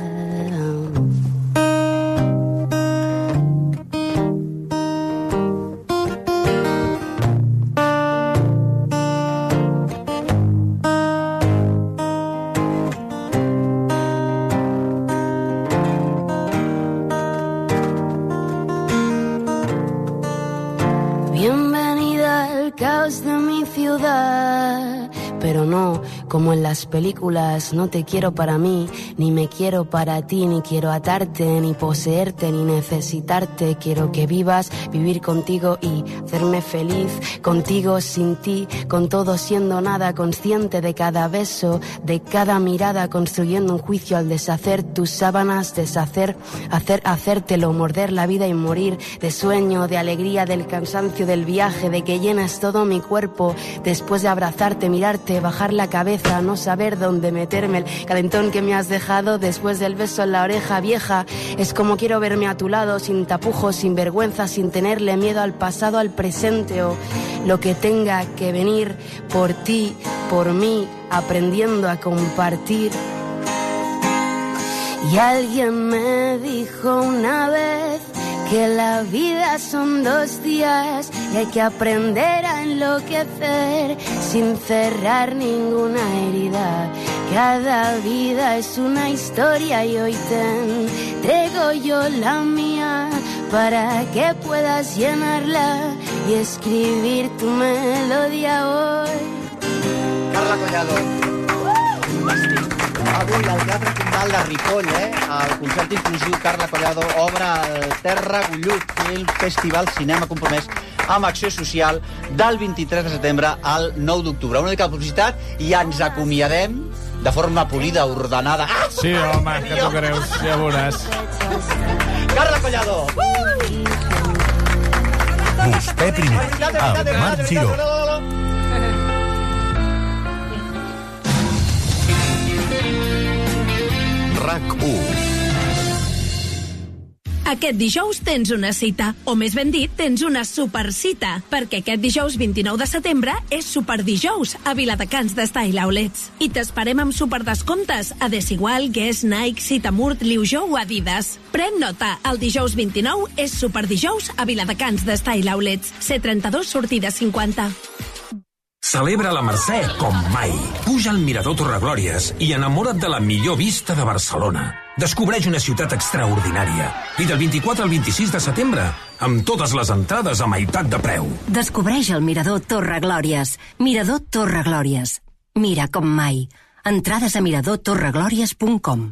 Bienvenida al caos de mi ciudad, pero no como en las películas. No te quiero para mí, ni me quiero para ti, ni quiero atarte, ni poseerte, ni necesitarte. Quiero que vivas, vivir contigo y hacerme feliz. Contigo, sin ti, con todo siendo nada, consciente de cada beso, de cada mirada, construyendo un juicio al deshacer tus sábanas, deshacer, hacer, hacértelo, morder la vida y morir de sueño, de alegría, del cansancio, del viaje, de que llenas todo mi cuerpo. Después de abrazarte, mirarte, bajar la cabeza, no saber dónde meterme, el calentón que me has dejado después del beso en la oreja vieja. Es como quiero verme a tu lado, sin tapujos, sin vergüenza, sin tenerle miedo al pasado, al presente o lo que tenga que venir, por ti, por mí, aprendiendo a compartir. Y alguien me dijo una vez que la vida son dos días y hay que aprender a enloquecer sin cerrar ninguna herida. Cada vida es una historia y hoy te entrego yo la mía para que puedas llenarla y escribir tu melodía hoy. Carla Collado. Avui al Teatre Condal de Ripoll, eh? El concert inclusiu Carla Collado obre el Terra Gullut Film Festival Cinema Compromès amb acció social del vint-i-tres de setembre al nou d'octubre. Una mica de publicitat i ens acomiadem de forma polida, ordenada. Ah! Sí, home, que tu creus, ja veuràs. Carla Collado! Vostè primer, amb Marc Giró. RAC u. Aquest dijous tens una cita, o més ben dit, tens una supercita, perquè aquest dijous vint-i-nou de setembre és Superdijous a Viladecans de Style Outlets. I t'esperem amb superdescomptes a Desigual, Guess, Nike, Citamurt, Liujou o Adidas. Pren nota, el dijous vint-i-nou és Superdijous a Viladecans de Style Outlets. C trenta-dos, sortida cinquanta. Celebra la Mercè com mai. Puja al Mirador Torreglòries i enamora't de la millor vista de Barcelona. Descobreix una ciutat extraordinària. I del vint-i-quatre al vint-i-sis de setembre, amb totes les entrades a meitat de preu. Descobreix el Mirador Torreglòries. Mirador Torreglòries. Mira com mai. Entrades a mirador torreglòries punt com.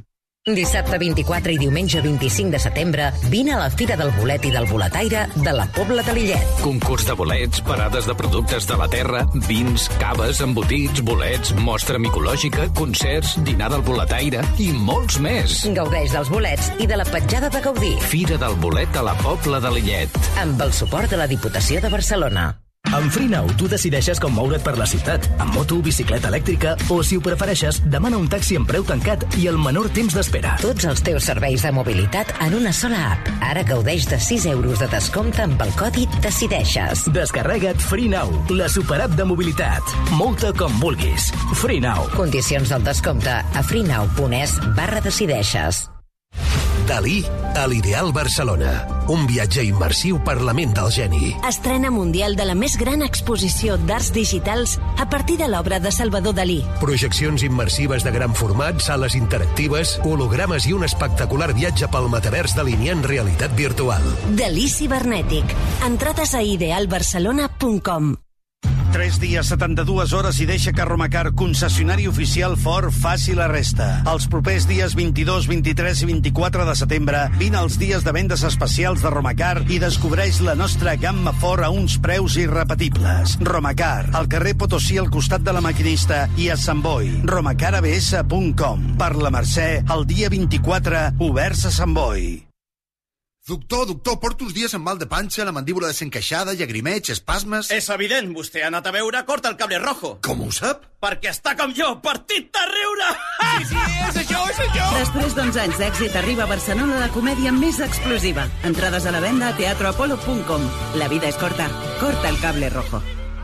Dissabte vint-i-quatre i diumenge vint-i-cinc de setembre, vine a la Fira del Bolet i del Boletaire de la Pobla de Lillet. Concurs de bolets, parades de productes de la terra, vins, caves, embotits, bolets, mostra micològica, concerts, dinar del Boletaire i molts més. Gaudeix dels bolets i de la petjada de Gaudí. Fira del Bolet a la Pobla de Lillet. Amb el suport de la Diputació de Barcelona. Amb FreeNow tu decideixes com moure't per la ciutat, amb moto, bicicleta elèctrica o, si ho prefereixes, demana un taxi amb preu tancat i el menor temps d'espera. Tots els teus serveis de mobilitat en una sola app. Ara gaudeix de sis euros de descompte amb el codi Decideixes. Descarrega't FreeNow, la superapp de mobilitat. Mou-te com vulguis. FreeNow. Condicions del descompte a freenow.es barra Decideixes. Dalí a l'Ideal Barcelona. Un viatge immersiu per la ment del geni. Estrena mundial de la més gran exposició d'arts digitals a partir de l'obra de Salvador Dalí. Projeccions immersives de gran format, sales interactives, hologrames i un espectacular viatge pel metavers delineant realitat virtual. Dalí cibernètic. Entrades a ideal barcelona punt com. tres dies, setanta-dues hores i deixa que Romacar, concessionari oficial Ford, faci la resta. Els propers dies vint-i-dos, vint-i-tres i vint-i-quatre de setembre, vine als dies de vendes especials de Romacar i descobreix la nostra gamma Ford a uns preus irrepetibles. Romacar, al carrer Potosí al costat de la Maquinista i a Sant Boi. romacar a b s punt com. Per la Mercè, el dia vint-i-quatre, oberts a Sant Boi. Doctor, doctor, porto uns dies amb mal de panxa, la mandíbula desencaixada, llagrimeig, espasmes... És evident, vostè ha anat a veure Corta el Cable Rojo. Com ho sap? Perquè està com jo, partit de riure! Sí, sí, és això, és això! Després d'onze anys d'èxit arriba a Barcelona la comèdia més explosiva. Entrades a la venda a teatro apolo punt com. La vida és corta. Corta el Cable Rojo.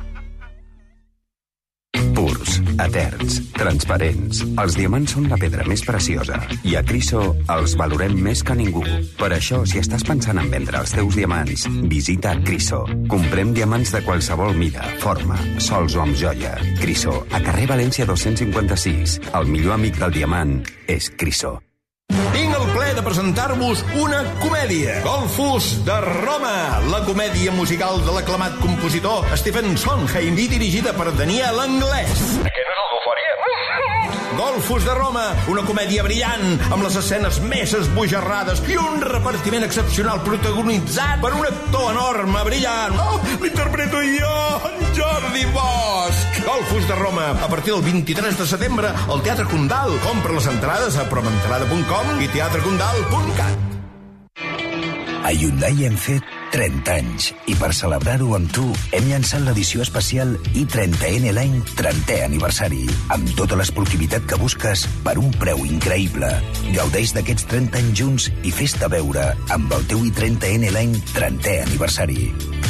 Purs, eterns, transparents. Els diamants són la pedra més preciosa i a Criso els valorem més que ningú. Per això, si estàs pensant en vendre els teus diamants, visita Criso. Comprem diamants de qualsevol mida, forma, sols o amb joia. Criso, a carrer València dos-cents cinquanta-sis. El millor amic del diamant és Criso. Tinc el ple de presentar-vos una comèdia. Golfus de Roma, la comèdia musical de l'aclamat compositor Stephen Sondheim i dirigida per Daniel Anglès. Aquest és el d'Eufòria? Golfus de Roma, una comèdia brillant, amb les escenes més esbojarrades i un repartiment excepcional protagonitzat per un actor enorme, brillant. Oh, l'interpreto jo, en Jordi Bosch. Golfus de Roma, a partir del vint-i-tres de setembre, al Teatre Condal. Compra les entrades a promentrada punt com i teatre condal punt cat. A Hyundai hem fet trenta anys i per celebrar-ho amb tu hem llançat l'edició especial i trenta ena l'any trentè aniversari amb tota l'esportivitat que busques per un preu increïble. Gaudeix d'aquests trenta anys junts i fes-te veure amb el teu i trenta ena l'any trentè aniversari.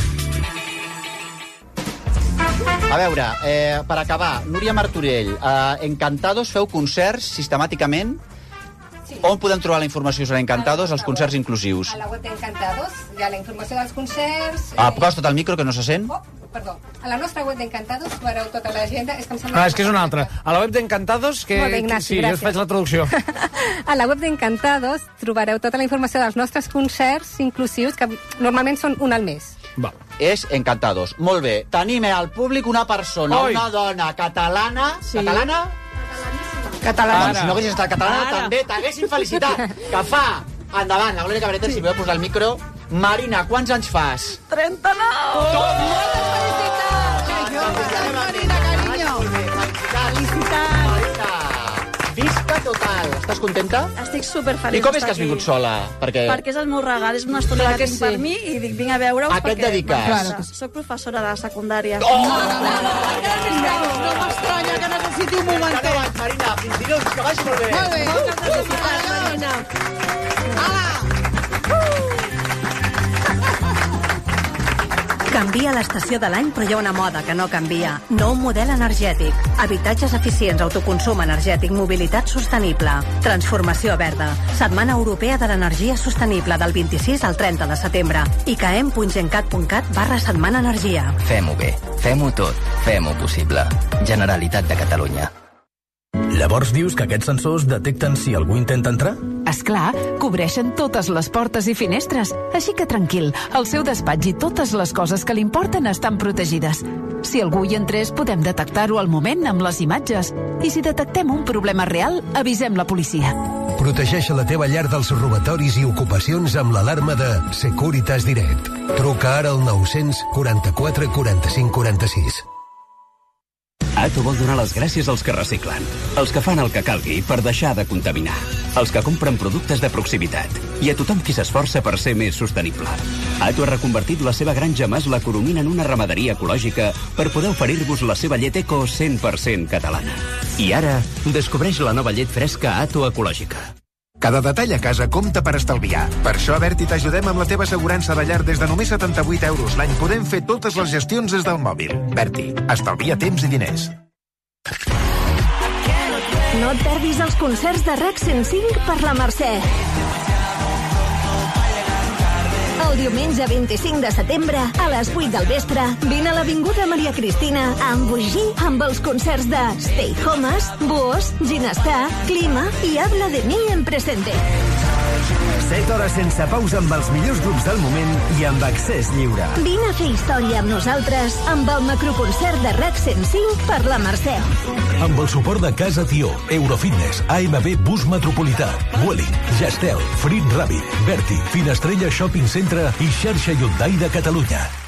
A veure, eh, per acabar, Núria Martorell, eh, Encantados feu concerts sistemàticament? Sí. On podem trobar la informació sobre Encantados, els concerts inclusius? A la web d'Encantados hi ha la informació dels concerts... Ah, acosta't al micro, que no se sent. Oh, perdó. A la nostra web d'Encantados veureu tota l'agenda... És que em sembla... Ah, és que és una altra. A la web d'Encantados, que... Molt bé, Ignasi, sí, gràcies. jo us faig la traducció. A la web d'Encantados trobareu tota la informació dels nostres concerts inclusius, que normalment són un al mes. Va. És Encantados. Molt bé. Tenim al públic una persona, Oi. una dona catalana... Sí. Catalana? Catalana. Doncs si no haguessis estat catalana, Ara. també t'haguessin felicitat. Que fa, endavant, la Glòria Cabrera, sí. Si podeu posar el micro. Marina, quants anys fas? trenta-nou! Tot! Moltes felicitats! Que jove, Marina, carinyo! Felicitats! Marina, visca total. Estàs contenta? Estic superfeliç. I com és que d'estar has vingut aquí. sola? Perquè... Perquè és el meu regal, és una estona Clar que que tinc sí. per mi i dic, vinc a veure-us A què et perquè... dediques? m'agrada. Claro que Soc professora de secundària. Oh! No, no, no, no, No m'estranya que necessiti un momentet. Endavant, Marina, fins dilluns, que vagi molt bé. Molt bé. Moltes felicitats, Marina. Canvia l'estació de l'any, però hi ha una moda que no canvia. Nou model energètic. Habitatges eficients, autoconsum energètic, mobilitat sostenible. Transformació verda. Setmana Europea de l'Energia Sostenible del vint-i-sis al trenta de setembre. i c a m punt gencat punt cat barra setmana energia. Fem-ho bé. Fem-ho tot. Fem-ho possible. Generalitat de Catalunya. Llavors dius que aquests sensors detecten si algú intenta entrar? És clar, cobreixen totes les portes i finestres. Així que tranquil, el seu despatx i totes les coses que li importen estan protegides. Si algú hi entrés, podem detectar-ho al moment amb les imatges. I si detectem un problema real, avisem la policia. Protegeix la teva llar dels robatoris i ocupacions amb l'alarma de Securitas Direct. Truca ara al nou-cents quaranta-quatre quaranta-cinc quaranta-sis. Ato vol donar les gràcies als que reciclen, els que fan el que calgui per deixar de contaminar, els que compren productes de proximitat i a tothom qui s'esforça per ser més sostenible. Ato ha reconvertit la seva granja Mas la Coromina en una ramaderia ecològica per poder oferir-vos la seva llet eco cent per cent catalana. I ara, descobreix la nova llet fresca Ato ecològica. Cada detall a casa compta per estalviar. Per això a Berti t'ajudem amb la teva assegurança de llar des de només setanta-vuit euros l'any. Podem fer totes les gestions des del mòbil. Berti, estalvia temps i diners. No et perdis els concerts de RAC cent cinc per la Mercè. El diumenge vint-i-cinc de setembre, a les vuit del vespre, vine a l'Avinguda Maria Cristina a embogir amb els concerts de Stay Homes, Boos, Ginestar, Clima i Habla de mi en presente. set hores sense pausa amb els millors grups del moment i amb accés lliure. Vine a fer història amb nosaltres amb el macroconcert de RAC cent cinc per la Mercè. Amb el suport de Casa Tió, Eurofitness, A M B Bus Metropolità, Vueling, Gestel, Frit Rabbit, Berti, Finestrella Shopping Centre i xarxa Hyundai de Catalunya.